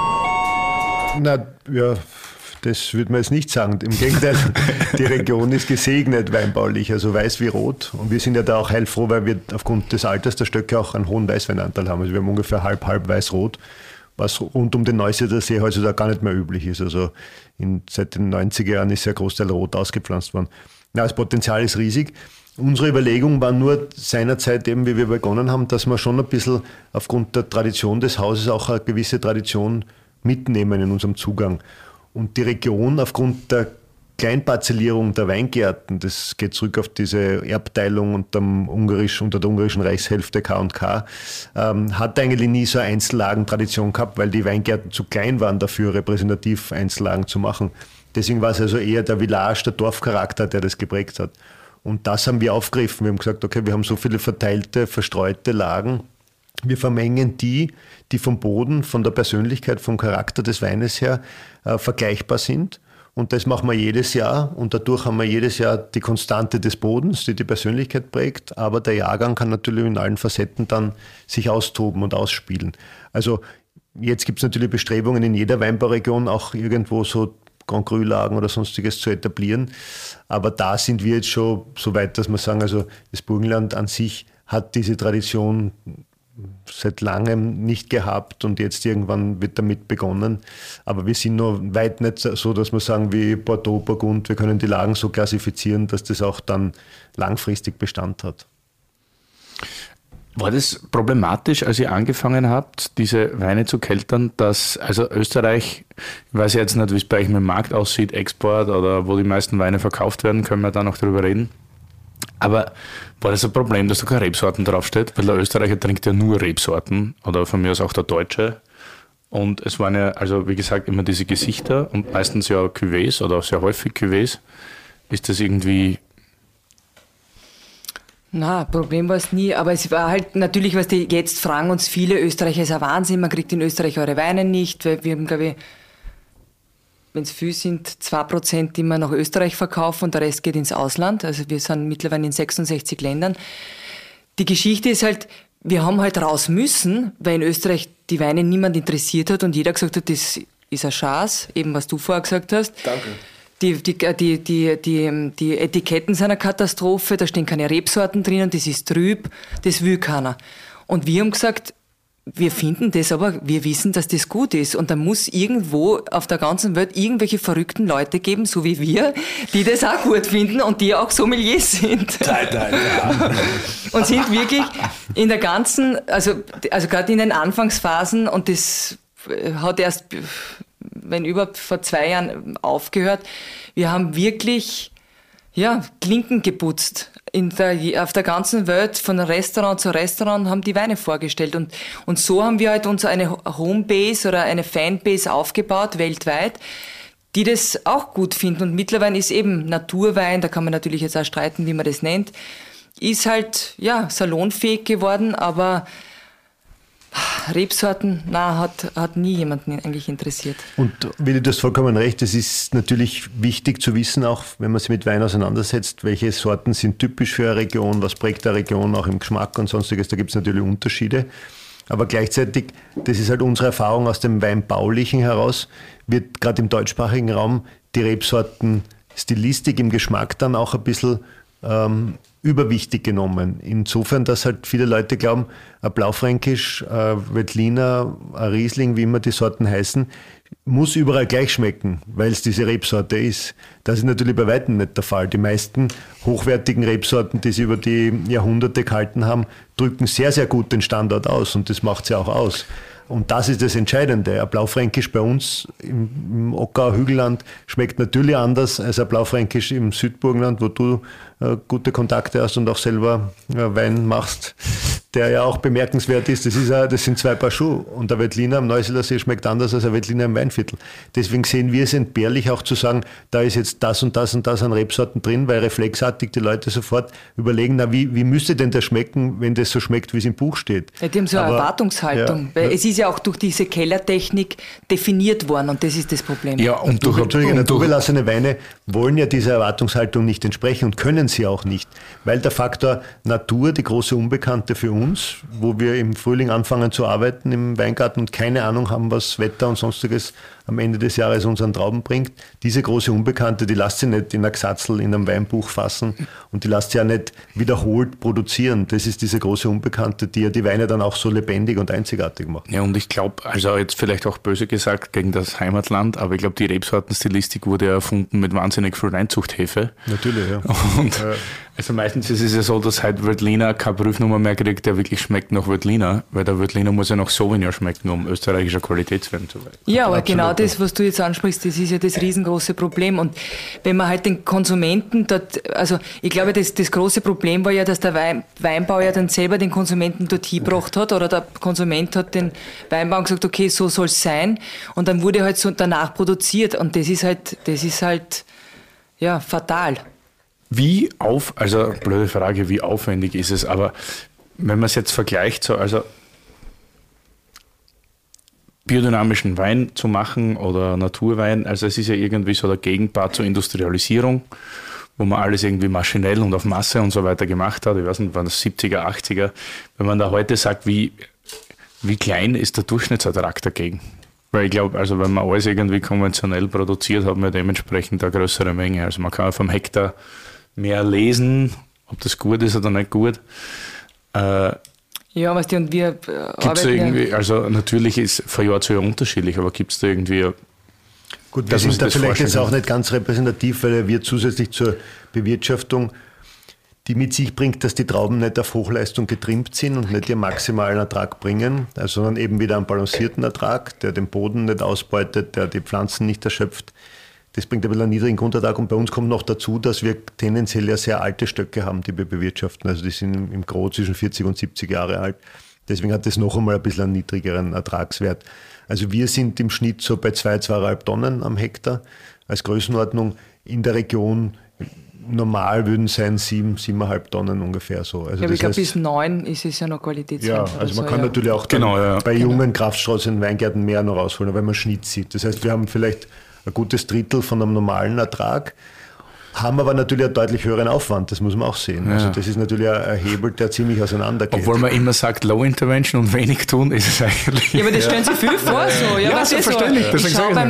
Na, ja, das würde man jetzt nicht sagen. Im Gegenteil, die Region ist gesegnet weinbaulich, also weiß wie rot. Und wir sind ja da auch heilfroh, weil wir aufgrund des Alters der Stöcke auch einen hohen Weißweinanteil haben. Also wir haben ungefähr halb weiß-rot, was rund um den Neustädter See heutzutage gar nicht mehr üblich ist. Also seit den 90er Jahren ist ja Großteil rot ausgepflanzt worden. Na, das Potenzial ist riesig. Unsere Überlegung war nur seinerzeit eben, wie wir begonnen haben, dass wir schon ein bisschen aufgrund der Tradition des Hauses auch eine gewisse Tradition mitnehmen in unserem Zugang. Und die Region aufgrund der Kleinparzellierung der Weingärten, das geht zurück auf diese Erbteilung unter der ungarischen Reichshälfte K&K, hat eigentlich nie so eine Einzellagentradition gehabt, weil die Weingärten zu klein waren dafür, repräsentativ Einzellagen zu machen. Deswegen war es also eher der Village, der Dorfcharakter, der das geprägt hat. Und das haben wir aufgegriffen. Wir haben gesagt, okay, wir haben so viele verteilte, verstreute Lagen. Wir vermengen die vom Boden, von der Persönlichkeit, vom Charakter des Weines her vergleichbar sind. Und das machen wir jedes Jahr. Und dadurch haben wir jedes Jahr die Konstante des Bodens, die die Persönlichkeit prägt. Aber der Jahrgang kann natürlich in allen Facetten dann sich austoben und ausspielen. Also jetzt gibt es natürlich Bestrebungen in jeder Weinbauregion auch irgendwo so Grand Cru-Lagen oder sonstiges zu etablieren. Aber da sind wir jetzt schon so weit, dass wir sagen, also das Burgenland an sich hat diese Tradition seit langem nicht gehabt und jetzt irgendwann wird damit begonnen. Aber wir sind noch weit nicht so, dass wir sagen wie Bordeaux, Burgund, wir können die Lagen so klassifizieren, dass das auch dann langfristig Bestand hat. War das problematisch, als ihr angefangen habt, diese Weine zu keltern, dass, also Österreich, ich weiß jetzt nicht, wie es bei euch mit dem Markt aussieht, Export oder wo die meisten Weine verkauft werden, können wir da noch drüber reden. Aber war das ein Problem, dass da keine Rebsorten draufsteht? Weil der Österreicher trinkt ja nur Rebsorten oder von mir aus auch der Deutsche. Und es waren ja, also wie gesagt, immer diese Gesichter und meistens ja Cuvées oder sehr häufig Cuvées. Ist das irgendwie... Na, Problem war es nie, aber es war halt natürlich, was die jetzt fragen uns viele Österreicher, ist ein Wahnsinn, man kriegt in Österreich eure Weine nicht, weil wir haben, glaube ich, wenn es viel sind, 2%, die wir nach Österreich verkaufen und der Rest geht ins Ausland. Also wir sind mittlerweile in 66 Ländern. Die Geschichte ist halt, wir haben halt raus müssen, weil in Österreich die Weine niemand interessiert hat und jeder gesagt hat, das ist ein Schatz, eben was du vorher gesagt hast. Danke. Die Etiketten sind eine Katastrophe, da stehen keine Rebsorten drinnen, das ist trüb, das will keiner. Und wir haben gesagt, wir finden das, aber wir wissen, dass das gut ist. Und da muss irgendwo auf der ganzen Welt irgendwelche verrückten Leute geben, so wie wir, die das auch gut finden und die auch Sommeliers sind. Und sind wirklich in der ganzen, also gerade in den Anfangsphasen, und das hat erst, wenn überhaupt vor 2 Jahren aufgehört, wir haben wirklich Klinken geputzt. Auf der ganzen Welt, von Restaurant zu Restaurant, haben die Weine vorgestellt. Und so haben wir halt uns eine Homebase oder eine Fanbase aufgebaut, weltweit, die das auch gut finden. Und mittlerweile ist eben Naturwein, da kann man natürlich jetzt auch streiten, wie man das nennt, ist halt, salonfähig geworden, aber Rebsorten, hat nie jemanden eigentlich interessiert. Und Willi, du hast vollkommen recht, es ist natürlich wichtig zu wissen, auch wenn man sich mit Wein auseinandersetzt, welche Sorten sind typisch für eine Region, was prägt eine Region auch im Geschmack und sonstiges, da gibt es natürlich Unterschiede. Aber gleichzeitig, das ist halt unsere Erfahrung aus dem Weinbaulichen heraus, wird gerade im deutschsprachigen Raum die Rebsorten-Stilistik im Geschmack dann auch ein bisschen überwichtig genommen. Insofern, dass halt viele Leute glauben, ein Blaufränkisch, ein Veltliner, ein Riesling, wie immer die Sorten heißen, muss überall gleich schmecken, weil es diese Rebsorte ist. Das ist natürlich bei weitem nicht der Fall. Die meisten hochwertigen Rebsorten, die sie über die Jahrhunderte gehalten haben, drücken sehr, sehr gut den Standard aus und das macht sie auch aus. Und das ist das Entscheidende. Ein Blaufränkisch bei uns im Ockauer Hügelland schmeckt natürlich anders als ein Blaufränkisch im Südburgenland, wo du gute Kontakte hast und auch selber Wein machst, der ja auch bemerkenswert ist. Das sind 2 Paar Schuhe. Und der Veltliner am Neusiedler See schmeckt anders als ein Veltliner im Weinviertel. Deswegen sehen wir es entbehrlich auch zu sagen, da ist jetzt das und das und das an Rebsorten drin, weil reflexartig die Leute sofort überlegen, wie müsste denn das schmecken, wenn das so schmeckt, wie es im Buch steht. Ja, die haben so eine Erwartungshaltung. Weil es ist ja auch durch diese Kellertechnik definiert worden und das ist das Problem. Ja, und durch naturbelassene Weine wollen ja dieser Erwartungshaltung nicht entsprechen und können sie auch nicht, weil der Faktor Natur, die große Unbekannte für uns, wo wir im Frühling anfangen zu arbeiten im Weingarten und keine Ahnung haben, was Wetter und sonstiges am Ende des Jahres unseren Trauben bringt. Diese große Unbekannte, die lässt sie nicht in einer Gsatzel, in einem Weinbuch fassen und die lässt sie ja nicht wiederholt produzieren. Das ist diese große Unbekannte, die ja die Weine dann auch so lebendig und einzigartig macht. Ja, und ich glaube, also jetzt vielleicht auch böse gesagt gegen das Heimatland, aber ich glaube, die Rebsortenstilistik wurde ja erfunden mit wahnsinnig viel Reinzuchthefe. Natürlich, ja. Und also meistens ist es ja so, dass halt Veltliner keine Prüfnummer mehr kriegt, der wirklich schmeckt nach Veltliner, weil der Veltliner muss ja nach Sauvignon schmecken, um österreichischer Qualitätswein zu werden. Ja, aber genau das, was du jetzt ansprichst, das ist ja das riesengroße Problem. Und wenn man halt den Konsumenten dort, also ich glaube, das große Problem war ja, dass der Weinbauer ja dann selber den Konsumenten dort hingebracht hat oder der Konsument hat den Weinbauern gesagt, okay, so soll es sein. Und dann wurde halt so danach produziert und das ist halt ja, fatal. Also blöde Frage, wie aufwendig ist es, aber wenn man es jetzt vergleicht, so, also biodynamischen Wein zu machen oder Naturwein, also es ist ja irgendwie so der Gegenpart zur Industrialisierung, wo man alles irgendwie maschinell und auf Masse und so weiter gemacht hat. Ich weiß nicht, waren das 70er, 80er. Wenn man da heute sagt, wie klein ist der Durchschnittsertrag dagegen? Weil ich glaube, also wenn man alles irgendwie konventionell produziert, hat man dementsprechend eine größere Menge. Also man kann vom Hektar mehr lesen, ob das gut ist oder nicht gut. Ja, weißt du, und wir gibt's da irgendwie, also natürlich ist von Jahr zu Jahr unterschiedlich, aber gibt es da irgendwie... Gut, wir sind da vielleicht jetzt auch nicht ganz repräsentativ, weil wir zusätzlich zur Bewirtschaftung die mit sich bringt, dass die Trauben nicht auf Hochleistung getrimmt sind und nicht ihren maximalen Ertrag bringen, sondern eben wieder einen balancierten Ertrag, der den Boden nicht ausbeutet, der die Pflanzen nicht erschöpft. Das bringt ein bisschen einen niedrigen Grundertrag und bei uns kommt noch dazu, dass wir tendenziell ja sehr alte Stöcke haben, die wir bewirtschaften. Also die sind im Gros zwischen 40 und 70 Jahre alt. Deswegen hat das noch einmal ein bisschen einen niedrigeren Ertragswert. Also wir sind im Schnitt so bei 2,5 Tonnen am Hektar als Größenordnung. In der Region normal würden sein 7,5 Tonnen ungefähr so. Also ja, ich glaube bis 9 ist es ja noch Qualitätswein. Ja, also man kann natürlich auch bei jungen Kraftstraßen in Weingärten mehr noch rausholen, weil man Schnitt sieht. Das heißt, wir haben vielleicht ein gutes Drittel von einem normalen Ertrag, haben aber natürlich einen deutlich höheren Aufwand, das muss man auch sehen. Ja. Also das ist natürlich ein Hebel, der ziemlich auseinandergeht. Obwohl man immer sagt, Low Intervention und wenig tun, ist es eigentlich. Ja, aber das stellen Sie viel vor so. Ja, was ist verständlich. So? Ich schaue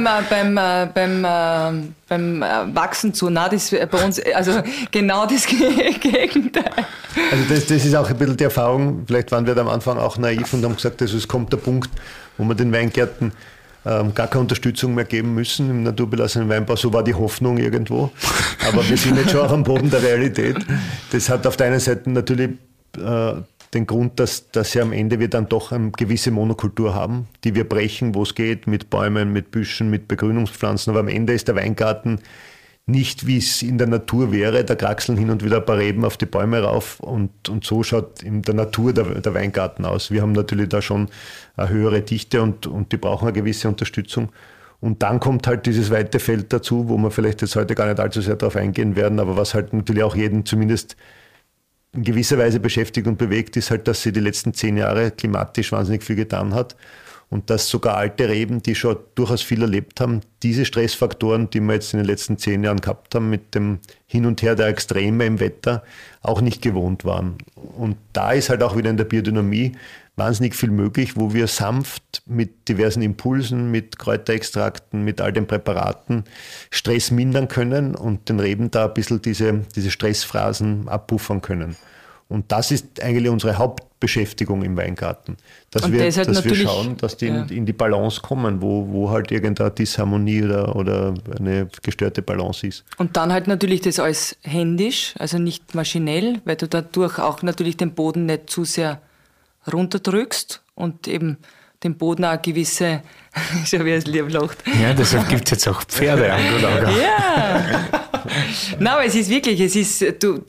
beim Wachsen zu. Nein, das bei uns, also genau das Gegenteil. Also das ist auch ein bisschen die Erfahrung, vielleicht waren wir da am Anfang auch naiv und haben gesagt, also es kommt der Punkt, wo man den Weingärten gar keine Unterstützung mehr geben müssen im naturbelassenen Weinbau. So war die Hoffnung irgendwo. Aber wir sind jetzt schon auch am Boden der Realität. Das hat auf der einen Seite natürlich den Grund, dass ja am Ende wir dann doch eine gewisse Monokultur haben, die wir brechen, wo es geht, mit Bäumen, mit Büschen, mit Begrünungspflanzen. Aber am Ende ist der Weingarten nicht, wie es in der Natur wäre, da kraxeln hin und wieder ein paar Reben auf die Bäume rauf und so schaut in der Natur der Weingarten aus. Wir haben natürlich da schon eine höhere Dichte und die brauchen eine gewisse Unterstützung. Und dann kommt halt dieses weite Feld dazu, wo wir vielleicht jetzt heute gar nicht allzu sehr darauf eingehen werden, aber was halt natürlich auch jeden zumindest in gewisser Weise beschäftigt und bewegt, ist halt, dass sie die letzten 10 Jahre klimatisch wahnsinnig viel getan hat. Und dass sogar alte Reben, die schon durchaus viel erlebt haben, diese Stressfaktoren, die wir jetzt in den letzten 10 Jahren gehabt haben, mit dem Hin und Her der Extreme im Wetter, auch nicht gewohnt waren. Und da ist halt auch wieder in der Biodynamie wahnsinnig viel möglich, wo wir sanft mit diversen Impulsen, mit Kräuterextrakten, mit all den Präparaten Stress mindern können und den Reben da ein bisschen diese Stressphasen abpuffern können. Und das ist eigentlich unsere Hauptbeschäftigung im Weingarten. Dass wir schauen, dass die in die Balance kommen, wo halt irgendeine Disharmonie oder eine gestörte Balance ist. Und dann halt natürlich das alles händisch, also nicht maschinell, weil du dadurch auch natürlich den Boden nicht zu sehr runterdrückst und eben den Boden auch gewisse, schau wie es lieb lacht. Ja, deshalb gibt es jetzt auch Pferde am Gulager. Ja. Nein, aber es ist wirklich, es ist,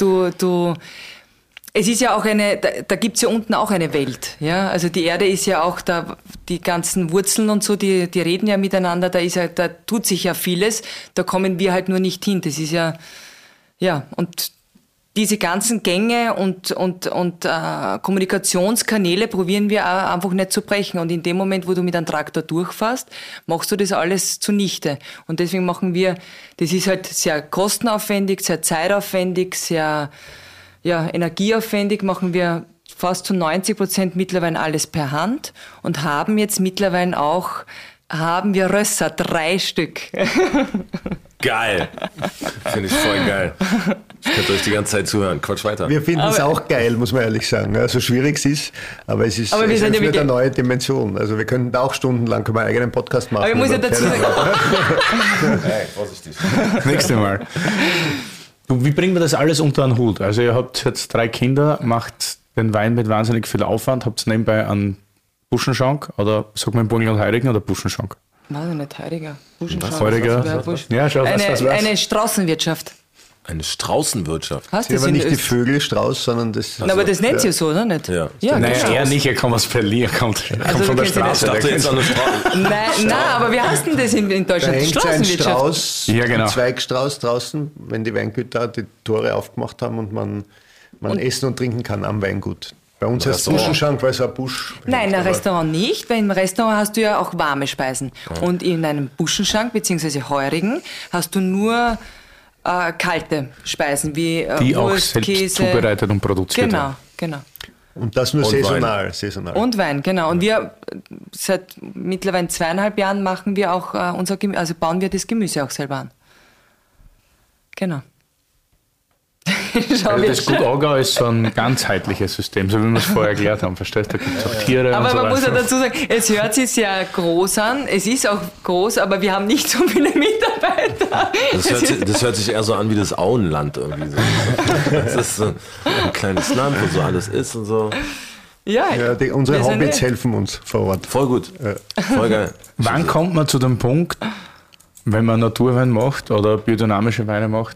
es ist ja auch da gibt es ja unten auch eine Welt. Ja? Also die Erde ist ja auch da, die ganzen Wurzeln und so, die reden ja miteinander, da tut sich ja vieles, da kommen wir halt nur nicht hin. Das ist ja, und diese ganzen Gänge und Kommunikationskanäle probieren wir auch einfach nicht zu brechen. Und in dem Moment, wo du mit einem Traktor durchfährst, machst du das alles zunichte. Und deswegen machen wir, das ist halt sehr kostenaufwendig, sehr zeitaufwendig, sehr energieaufwendig, machen wir fast zu 90% mittlerweile alles per Hand und haben jetzt mittlerweile wir Rösser, 3 Stück. Geil. Finde ich voll geil. Ich könnte euch die ganze Zeit zuhören. Quatsch weiter. Wir finden es auch geil, muss man ehrlich sagen. So schwierig es ist, aber es ist eine neue Dimension. Also wir können da auch stundenlang einen eigenen Podcast machen. Aber ich muss ja dazu sagen. Hey, vorsichtig. Nächstes Mal. Wie bringen wir das alles unter einen Hut? Also ihr habt jetzt 3 Kinder, macht den Wein mit wahnsinnig viel Aufwand, habt nebenbei einen Buschenschank oder sagt man Burgel und Heurigen oder Buschenschank? Nein, nicht Heuriger. Buschenschank. Heuriger. Ja, schau, eine Straußenwirtschaft. Eine Straußenwirtschaft. Das ist aber nicht die Vögel Strauß, sondern das... Aber das nennt ihr so, oder nicht? Ja. Naja, er nicht, er kommt aus Berlin, er kommt von der Straße. Ich dachte jetzt an eine Straße. Nein, aber wir hassen das in Deutschland. Da hängt ein Strauß, ja, genau. ein Zweigstrauß draußen, wenn die Weingüter die Tore aufgemacht haben und man essen und trinken kann am Weingut. Bei uns heißt es Buschenschank, weil es ein Busch... Nein, ein Restaurant nicht, weil im Restaurant hast du ja auch warme Speisen. Ja. Und in einem Buschenschank bzw. Heurigen hast du nur kalte Speisen wie die Wurst, auch selbst Käse. Zubereitet und produziert werden. Genau. Und das nur saisonal. Und Wein, genau. Und wir seit mittlerweile 2,5 Jahren machen wir auch bauen wir das Gemüse auch selber an. Genau. Schauen wir Das Gut-Augau ist so ein ganzheitliches System, so wie wir es vorher erklärt haben. Verstehst du? Da gibt es auch Tiere Aber und so man muss ja weiter. dazu sagen, es hört sich sehr groß an, es ist auch groß, aber wir haben nicht so viele Mitarbeiter. Das hört sich eher so an wie das Auenland irgendwie. So. Das ist so ein kleines Land, wo so alles ist und so. Ja, Unsere wir sind Hobbits nett. helfen uns vor Ort. Voll gut. Voll geil. Wann kommt man zu dem Punkt, wenn man Naturwein macht oder biodynamische Weine macht,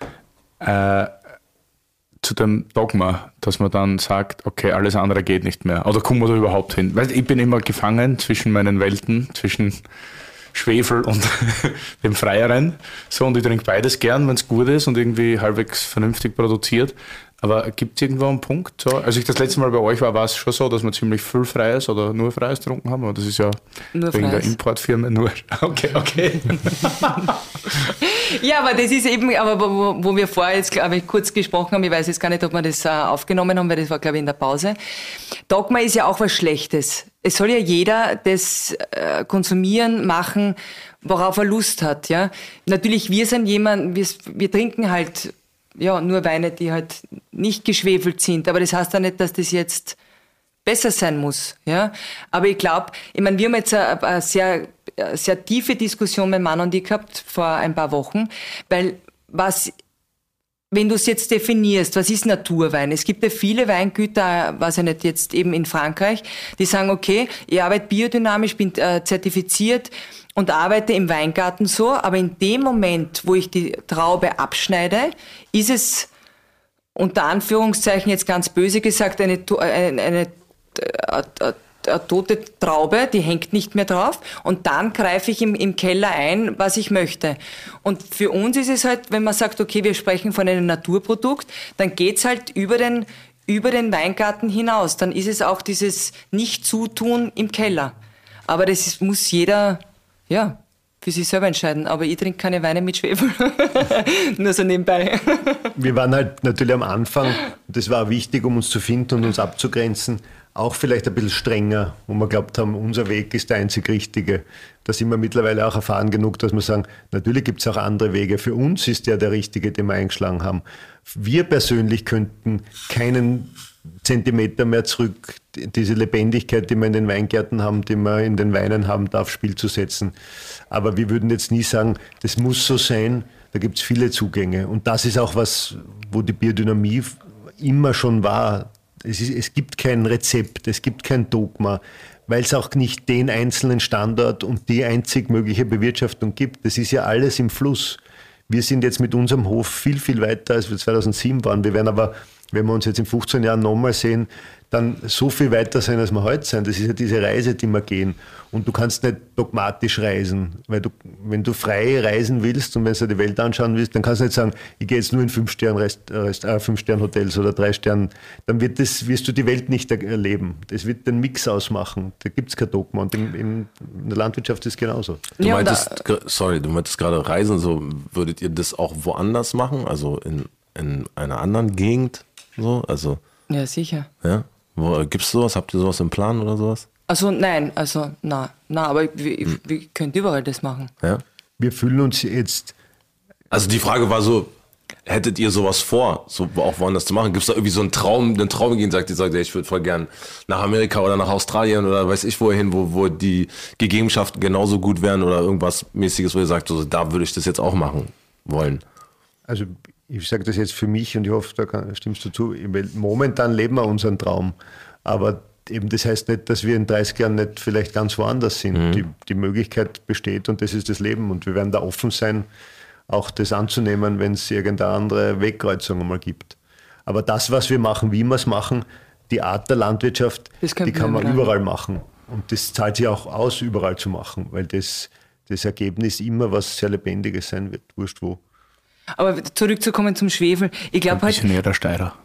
zu dem Dogma, dass man dann sagt, okay, alles andere geht nicht mehr? Oder kommt man da überhaupt hin? Weil ich bin immer gefangen zwischen meinen Welten, zwischen Schwefel und dem Freieren. So, und ich trinke beides gern, wenn es gut ist und irgendwie halbwegs vernünftig produziert. Aber gibt es irgendwo einen Punkt? So? Als ich das letzte Mal bei euch war es schon so, dass wir ziemlich viel Freies oder nur Freies getrunken haben. Aber das ist ja Nur wegen der Freies. Importfirma nur. Okay. Ja, aber das ist eben, aber wo wir vorher jetzt, glaube ich, kurz gesprochen haben, ich weiß jetzt gar nicht, ob wir das aufgenommen haben, weil das war, glaube ich, in der Pause. Dogma ist ja auch was Schlechtes. Es soll ja jeder das konsumieren, machen, worauf er Lust hat. Ja? Natürlich, wir sind jemand, wir trinken halt ja, nur Weine, die halt nicht geschwefelt sind. Aber das heißt ja nicht, dass das jetzt besser sein muss. Ja? Aber ich glaube, wir haben jetzt eine sehr, sehr tiefe Diskussion, mein Mann und ich, gehabt vor ein paar Wochen, weil wenn du es jetzt definierst, was ist Naturwein? Es gibt ja viele Weingüter, weiß ich nicht, jetzt eben in Frankreich, die sagen, okay, ich arbeite biodynamisch, bin zertifiziert und arbeite im Weingarten so, aber in dem Moment, wo ich die Traube abschneide, ist es unter Anführungszeichen jetzt ganz böse gesagt eine tote Traube, die hängt nicht mehr drauf und dann greife ich im Keller ein, was ich möchte. Und für uns ist es halt, wenn man sagt, okay, wir sprechen von einem Naturprodukt, dann geht's halt über den Weingarten hinaus. Dann ist es auch dieses Nicht-Zutun im Keller. Aber das muss jeder, ja, für sich selber entscheiden. Aber ich trinke keine Weine mit Schwefel. Nur so nebenbei. Wir waren halt natürlich am Anfang, das war wichtig, um uns zu finden und uns abzugrenzen, auch vielleicht ein bisschen strenger, wo wir glaubt haben, unser Weg ist der einzig richtige. Da sind wir mittlerweile auch erfahren genug, dass wir sagen, natürlich gibt es auch andere Wege. Für uns ist der richtige, den wir eingeschlagen haben. Wir persönlich könnten keinen Zentimeter mehr zurück, diese Lebendigkeit, die wir in den Weingärten haben, die wir in den Weinen haben, da aufs Spiel zu setzen. Aber wir würden jetzt nie sagen, das muss so sein. Da gibt es viele Zugänge. Und das ist auch was, wo die Biodynamie immer schon war. Es gibt kein Rezept, es gibt kein Dogma, weil es auch nicht den einzelnen Standort und die einzig mögliche Bewirtschaftung gibt. Das ist ja alles im Fluss. Wir sind jetzt mit unserem Hof viel, viel weiter, als wir 2007 waren. Wir werden aber, wenn wir uns jetzt in 15 Jahren nochmal sehen, dann so viel weiter sein, als wir heute sind. Das ist ja diese Reise, die wir gehen. Und du kannst nicht dogmatisch reisen, weil wenn du frei reisen willst und wenn du dir die Welt anschauen willst, dann kannst du nicht sagen, ich gehe jetzt nur in 5-Sterne-Hotels oder 3 Sternen. Dann wirst du die Welt nicht erleben. Das wird den Mix ausmachen. Da gibt es kein Dogma. Und in der Landwirtschaft ist es genauso. Du Ja, meintest gerade Reisen, so würdet ihr das auch woanders machen? Also in einer anderen Gegend? So? Also, Ja, sicher. ja? Gibt es sowas? Habt ihr sowas im Plan oder sowas? Also nein, aber wir können überall das machen. Ja? Wir fühlen uns jetzt, Also die Frage war so, hättet ihr sowas vor, so auch woanders zu machen? Gibt es da irgendwie so einen Traumgegend, sagt ihr, ich würde voll gern nach Amerika oder nach Australien oder weiß ich wohin, wo die Gegebenschaften genauso gut wären oder irgendwas mäßiges, wo ihr sagt, so, da würde ich das jetzt auch machen wollen? also ich sage das jetzt für mich und ich hoffe, da stimmst du zu, momentan leben wir unseren Traum, aber eben das heißt nicht, dass wir in 30 Jahren nicht vielleicht ganz woanders sind. Die Möglichkeit besteht und das ist das Leben und wir werden da offen sein, auch das anzunehmen, wenn es irgendeine andere Wegkreuzung einmal gibt. Aber das, was wir machen, wie wir es machen, die Art der Landwirtschaft, die kann man überall machen und das zahlt sich auch aus, überall zu machen, weil das Ergebnis immer was sehr Lebendiges sein wird, wurscht wo. Aber zurückzukommen zum Schwefel, ich glaube halt, Visionärer Steirer.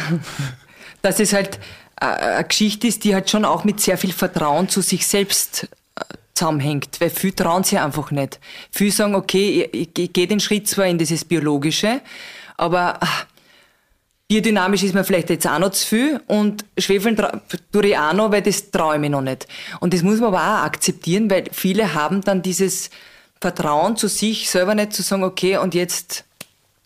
dass es halt eine Geschichte ist, die halt schon auch mit sehr viel Vertrauen zu sich selbst zusammenhängt, weil viele trauen sich einfach nicht. Viele sagen, okay, ich gehe den Schritt zwar in dieses Biologische, aber biodynamisch ist mir vielleicht jetzt auch noch zu viel und Schwefeln tue ich auch noch, weil das traue ich mir noch nicht. Und das muss man aber auch akzeptieren, weil viele haben dann dieses Vertrauen zu sich selber nicht zu sagen, okay, und jetzt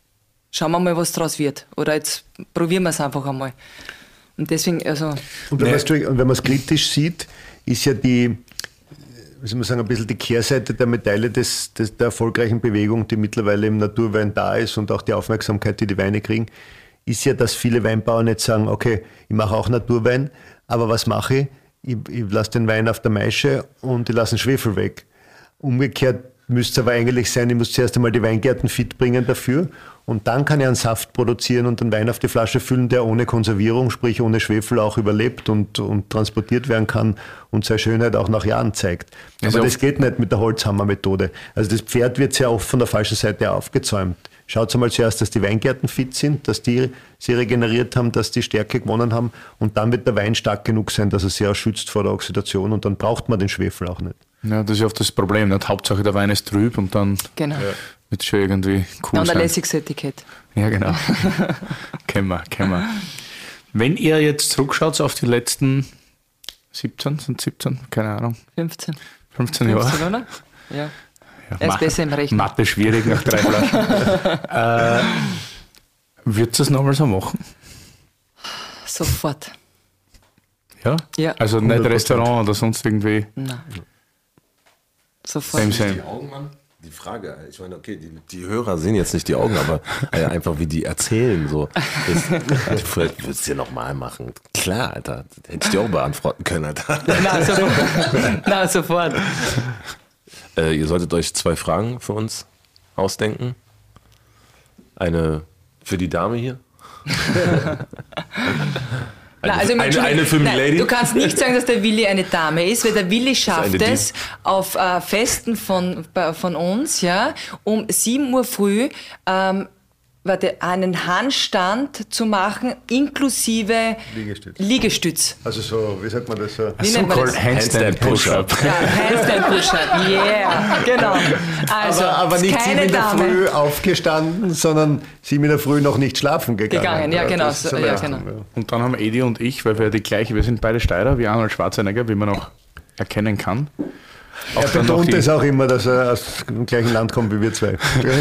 schauen wir mal, was draus wird. Oder jetzt probieren wir es einfach einmal. Und deswegen, also... Und wenn man es kritisch sieht, ist ja die, wie soll man sagen, ein bisschen die Kehrseite der Medaille der erfolgreichen Bewegung, die mittlerweile im Naturwein da ist und auch die Aufmerksamkeit, die die Weine kriegen, ist ja, dass viele Weinbauern jetzt sagen, okay, ich mache auch Naturwein, aber was mache ich? Ich lasse den Wein auf der Maische und ich lasse den Schwefel weg. Umgekehrt müsste es aber eigentlich sein, ich muss zuerst einmal die Weingärten fit bringen dafür und dann kann ich einen Saft produzieren und einen Wein auf die Flasche füllen, der ohne Konservierung, sprich ohne Schwefel auch überlebt und transportiert werden kann und seine Schönheit auch nach Jahren zeigt. Aber das geht nicht mit der Holzhammer-Methode. Also das Pferd wird sehr oft von der falschen Seite aufgezäumt. Schaut einmal zuerst, dass die Weingärten fit sind, dass die sie regeneriert haben, dass die Stärke gewonnen haben und dann wird der Wein stark genug sein, dass er sie auch schützt vor der Oxidation und dann braucht man den Schwefel auch nicht. Ja, das ist ja oft das Problem. Nicht? Hauptsache der Wein ist trüb und dann wird es schon irgendwie cool und sein. ein lässiges Etikett. Ja, genau. Kennen wir. Wenn ihr jetzt zurückschaut auf die letzten 17, keine Ahnung. 15 Jahre. 15, oder? Ja. Er ist besser im Rechnen. Mathe schwierig nach 3 Flaschen. Würdest du es nochmal so machen? Sofort. Ja? Ja. Also nicht 100%. Restaurant oder sonst irgendwie? Nein. Sofort. Die Augen, Mann? Die Frage, ich meine, okay, die Hörer sehen jetzt nicht die Augen, aber einfach wie die erzählen, so. Vielleicht würdest du ja nochmal machen. Klar, Alter, hätte ich dir auch beantworten können, Alter. Na, sofort. Ihr solltet euch 2 Fragen für uns ausdenken. Eine für die Dame hier. Eine für Milady. Du kannst nicht sagen, dass der Willi eine Dame ist, weil der Willi schafft es auf Festen von uns, ja, um 7 Uhr früh einen Handstand zu machen, inklusive Liegestütz. Also so, wie sagt man das? Wie nennt man das? Handstand Push-Up. Ja, Handstand Push-Up, yeah, genau. Also, aber nicht 7 in der Früh aufgestanden, sondern 7 in der Früh noch nicht schlafen gegangen. Ja, genau. Und dann haben Edi und ich, weil wir wir sind beide Steirer, wie Arnold Schwarzenegger, wie man auch erkennen kann. Er betont es auch immer, dass er aus dem gleichen Land kommt wie wir 2.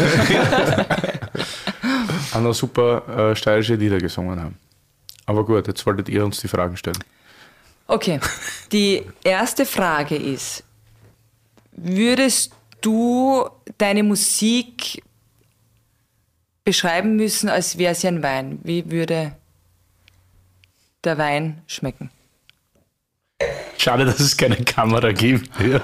Auch noch super steirische Lieder gesungen haben. Aber gut, jetzt wolltet ihr uns die Fragen stellen. Okay, die erste Frage ist, würdest du deine Musik beschreiben müssen, als wäre sie ein Wein? Wie würde der Wein schmecken? Schade, dass es keine Kamera gibt. Ja.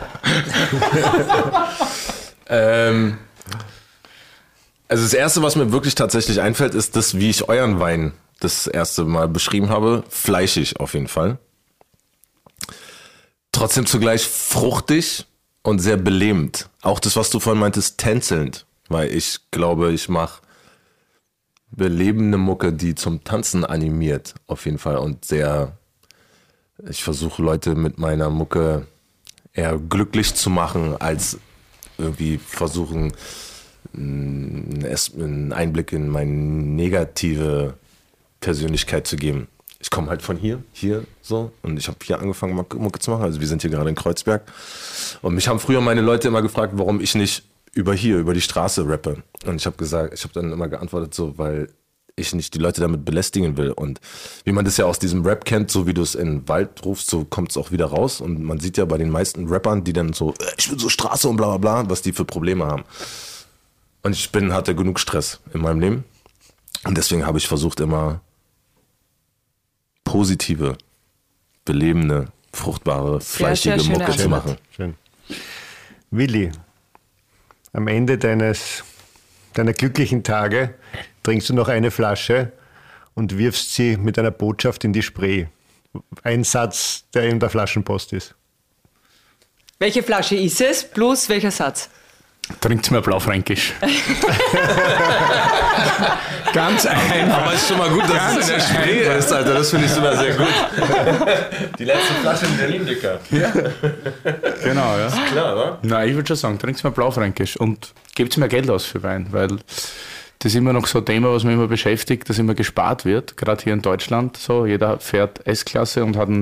Also das Erste, was mir wirklich tatsächlich einfällt, ist das, wie ich euren Wein das erste Mal beschrieben habe. Fleischig auf jeden Fall. Trotzdem zugleich fruchtig und sehr belebend. Auch das, was du vorhin meintest, tänzelnd. Weil ich glaube, ich mache belebende Mucke, die zum Tanzen animiert. Auf jeden Fall. Und ich versuche Leute mit meiner Mucke eher glücklich zu machen, als irgendwie versuchen, einen Einblick in meine negative Persönlichkeit zu geben. Ich komme halt von hier so und ich habe hier angefangen Mucke zu machen, also wir sind hier gerade in Kreuzberg und mich haben früher meine Leute immer gefragt, warum ich nicht über die Straße rappe und ich habe dann immer geantwortet so, weil ich nicht die Leute damit belästigen will und wie man das ja aus diesem Rap kennt, so wie du es in den Wald rufst, so kommt es auch wieder raus und man sieht ja bei den meisten Rappern, die dann so, ich will so Straße und bla bla bla, was die für Probleme haben. Und ich hatte genug Stress in meinem Leben. Und deswegen habe ich versucht, immer positive, belebende, fruchtbare, fleischige Mucke zu machen. Schön. Willi, am Ende deiner glücklichen Tage trinkst du noch eine Flasche und wirfst sie mit einer Botschaft in die Spree. Ein Satz, der in der Flaschenpost ist. Welche Flasche ist es? Plus welcher Satz? Trinkt mir Blaufränkisch. Ganz einfach. Aber es ist schon mal gut, dass es in der Spree ist, Alter. Das finde ich sogar sehr gut. Die letzte Flasche in Berlin, Dicker. Ja. Genau, ja. Ist klar, oder? Nein, ich würde schon sagen, trinkt mir Blaufränkisch und gebt mir Geld aus für Wein, weil das ist immer noch so ein Thema, was mich immer beschäftigt, dass immer gespart wird, gerade hier in Deutschland. So, jeder fährt S-Klasse und hat einen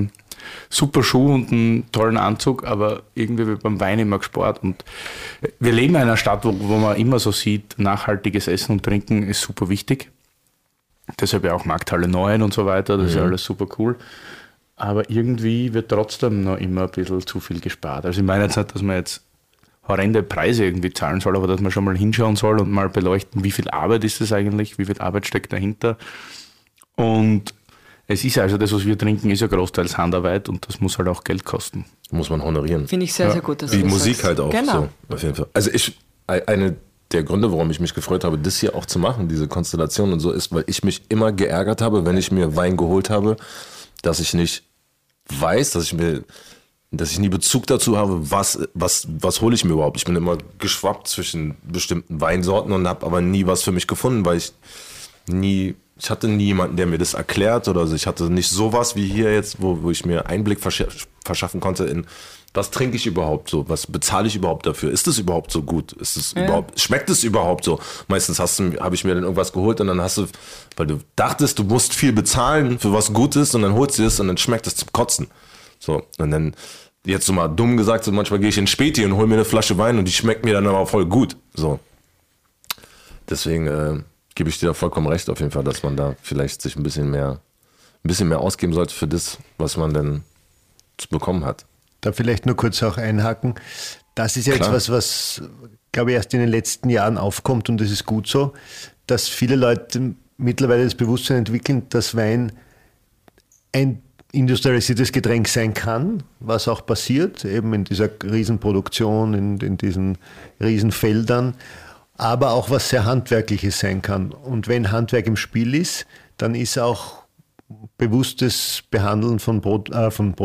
super Schuh und einen tollen Anzug, aber irgendwie wird beim Wein immer gespart. Und wir leben in einer Stadt, wo man immer so sieht, nachhaltiges Essen und Trinken ist super wichtig. Deshalb ja auch Markthalle 9 und so weiter, das ist ja alles super cool. Aber irgendwie wird trotzdem noch immer ein bisschen zu viel gespart. Also ich meine jetzt nicht, dass man jetzt horrende Preise irgendwie zahlen soll, aber dass man schon mal hinschauen soll und mal beleuchten, wie viel Arbeit ist das eigentlich, wie viel Arbeit steckt dahinter. Und es ist also das, was wir trinken, ist ja großteils Handarbeit und das muss halt auch Geld kosten. Muss man honorieren. Finde ich sehr, sehr gut. Dass Wie du das Musik sagst. halt auch Genau. so, auf jeden Fall. Also eine der Gründe, warum ich mich gefreut habe, das hier auch zu machen, diese Konstellation und so, ist, weil ich mich immer geärgert habe, wenn ich mir Wein geholt habe, dass ich nicht weiß, dass ich nie Bezug dazu habe, was hole ich mir überhaupt. Ich bin immer geschwappt zwischen bestimmten Weinsorten und habe aber nie was für mich gefunden, weil ich hatte nie jemanden, der mir das erklärt oder ich hatte nicht sowas wie hier jetzt, wo ich mir Einblick verschaffen konnte in, was trinke ich überhaupt so, was bezahle ich überhaupt dafür, ist es überhaupt so gut, schmeckt es überhaupt so? Meistens habe ich mir dann irgendwas geholt und dann hast du, weil du dachtest, du musst viel bezahlen für was Gutes und dann holst du es und dann schmeckt es zum Kotzen. So, und dann, jetzt so mal dumm gesagt, so manchmal gehe ich in Späti und hole mir eine Flasche Wein und die schmeckt mir dann aber voll gut. So. Deswegen gebe ich dir da vollkommen recht auf jeden Fall, dass man da vielleicht sich ein bisschen mehr ausgeben sollte für das, was man denn zu bekommen hat. Da vielleicht nur kurz auch einhaken. Das ist ja jetzt was, glaube ich, erst in den letzten Jahren aufkommt und das ist gut so, dass viele Leute mittlerweile das Bewusstsein entwickeln, dass Wein ein industrialisiertes Getränk sein kann, was auch passiert, eben in dieser Riesenproduktion, in diesen Riesenfeldern, aber auch was sehr Handwerkliches sein kann. Und wenn Handwerk im Spiel ist, dann ist auch bewusstes Behandeln vom Boden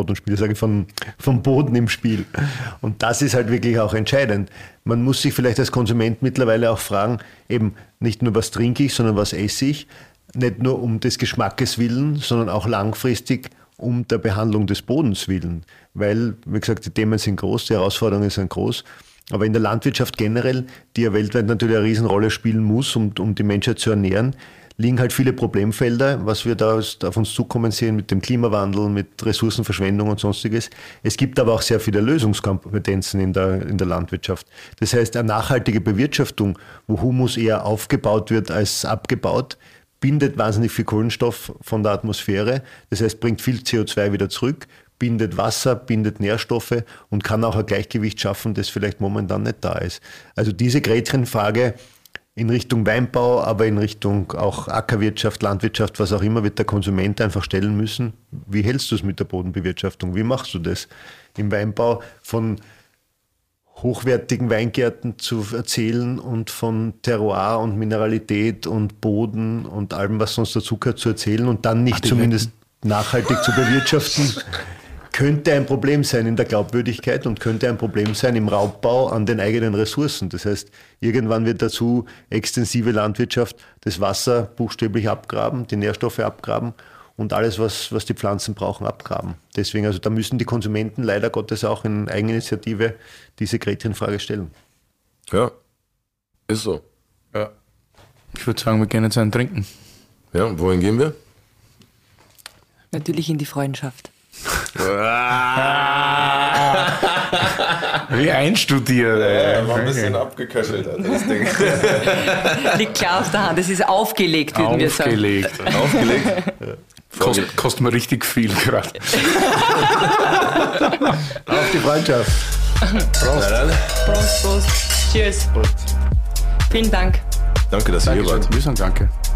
im Spiel. Und das ist halt wirklich auch entscheidend. Man muss sich vielleicht als Konsument mittlerweile auch fragen, eben nicht nur was trinke ich, sondern was esse ich, nicht nur um des Geschmackes willen, sondern auch langfristig um der Behandlung des Bodens willen. Weil, wie gesagt, die Themen sind groß, die Herausforderungen sind groß. Aber in der Landwirtschaft generell, die ja weltweit natürlich eine Riesenrolle spielen muss, um die Menschheit zu ernähren, liegen halt viele Problemfelder, was wir da auf uns zukommen sehen mit dem Klimawandel, mit Ressourcenverschwendung und sonstiges. Es gibt aber auch sehr viele Lösungskompetenzen in der Landwirtschaft. Das heißt, eine nachhaltige Bewirtschaftung, wo Humus eher aufgebaut wird als abgebaut, bindet wahnsinnig viel Kohlenstoff von der Atmosphäre. Das heißt, bringt viel CO2 wieder zurück, bindet Wasser, bindet Nährstoffe und kann auch ein Gleichgewicht schaffen, das vielleicht momentan nicht da ist. Also diese Gretchenfrage in Richtung Weinbau, aber in Richtung auch Ackerwirtschaft, Landwirtschaft, was auch immer, wird der Konsument einfach stellen müssen. Wie hältst du es mit der Bodenbewirtschaftung? Wie machst du das im Weinbau von hochwertigen Weingärten zu erzählen und von Terroir und Mineralität und Boden und allem, was sonst dazugehört, zu erzählen und dann nicht zumindest nachhaltig zu bewirtschaften? Könnte ein Problem sein in der Glaubwürdigkeit und könnte ein Problem sein im Raubbau an den eigenen Ressourcen. Das heißt, irgendwann wird dazu extensive Landwirtschaft das Wasser buchstäblich abgraben, die Nährstoffe abgraben und alles, was die Pflanzen brauchen, abgraben. Deswegen, also da müssen die Konsumenten leider Gottes auch in Eigeninitiative diese Gretchenfrage stellen. Ja, ist so. Ja. Ich würde sagen, wir gehen jetzt einen trinken. Ja, wohin gehen wir? Natürlich in die Freundschaft. Wie einstudiert, ey. War ein bisschen abgeköchelt, das Ding. Liegt klar auf der Hand. Es ist aufgelegt, würden wir sagen. Aufgelegt. Kostet mir richtig viel gerade. Auf die Freundschaft. Prost. Prost, Prost. Cheers. Vielen Dank. Danke, dass ihr hier wart. Wir sagen danke.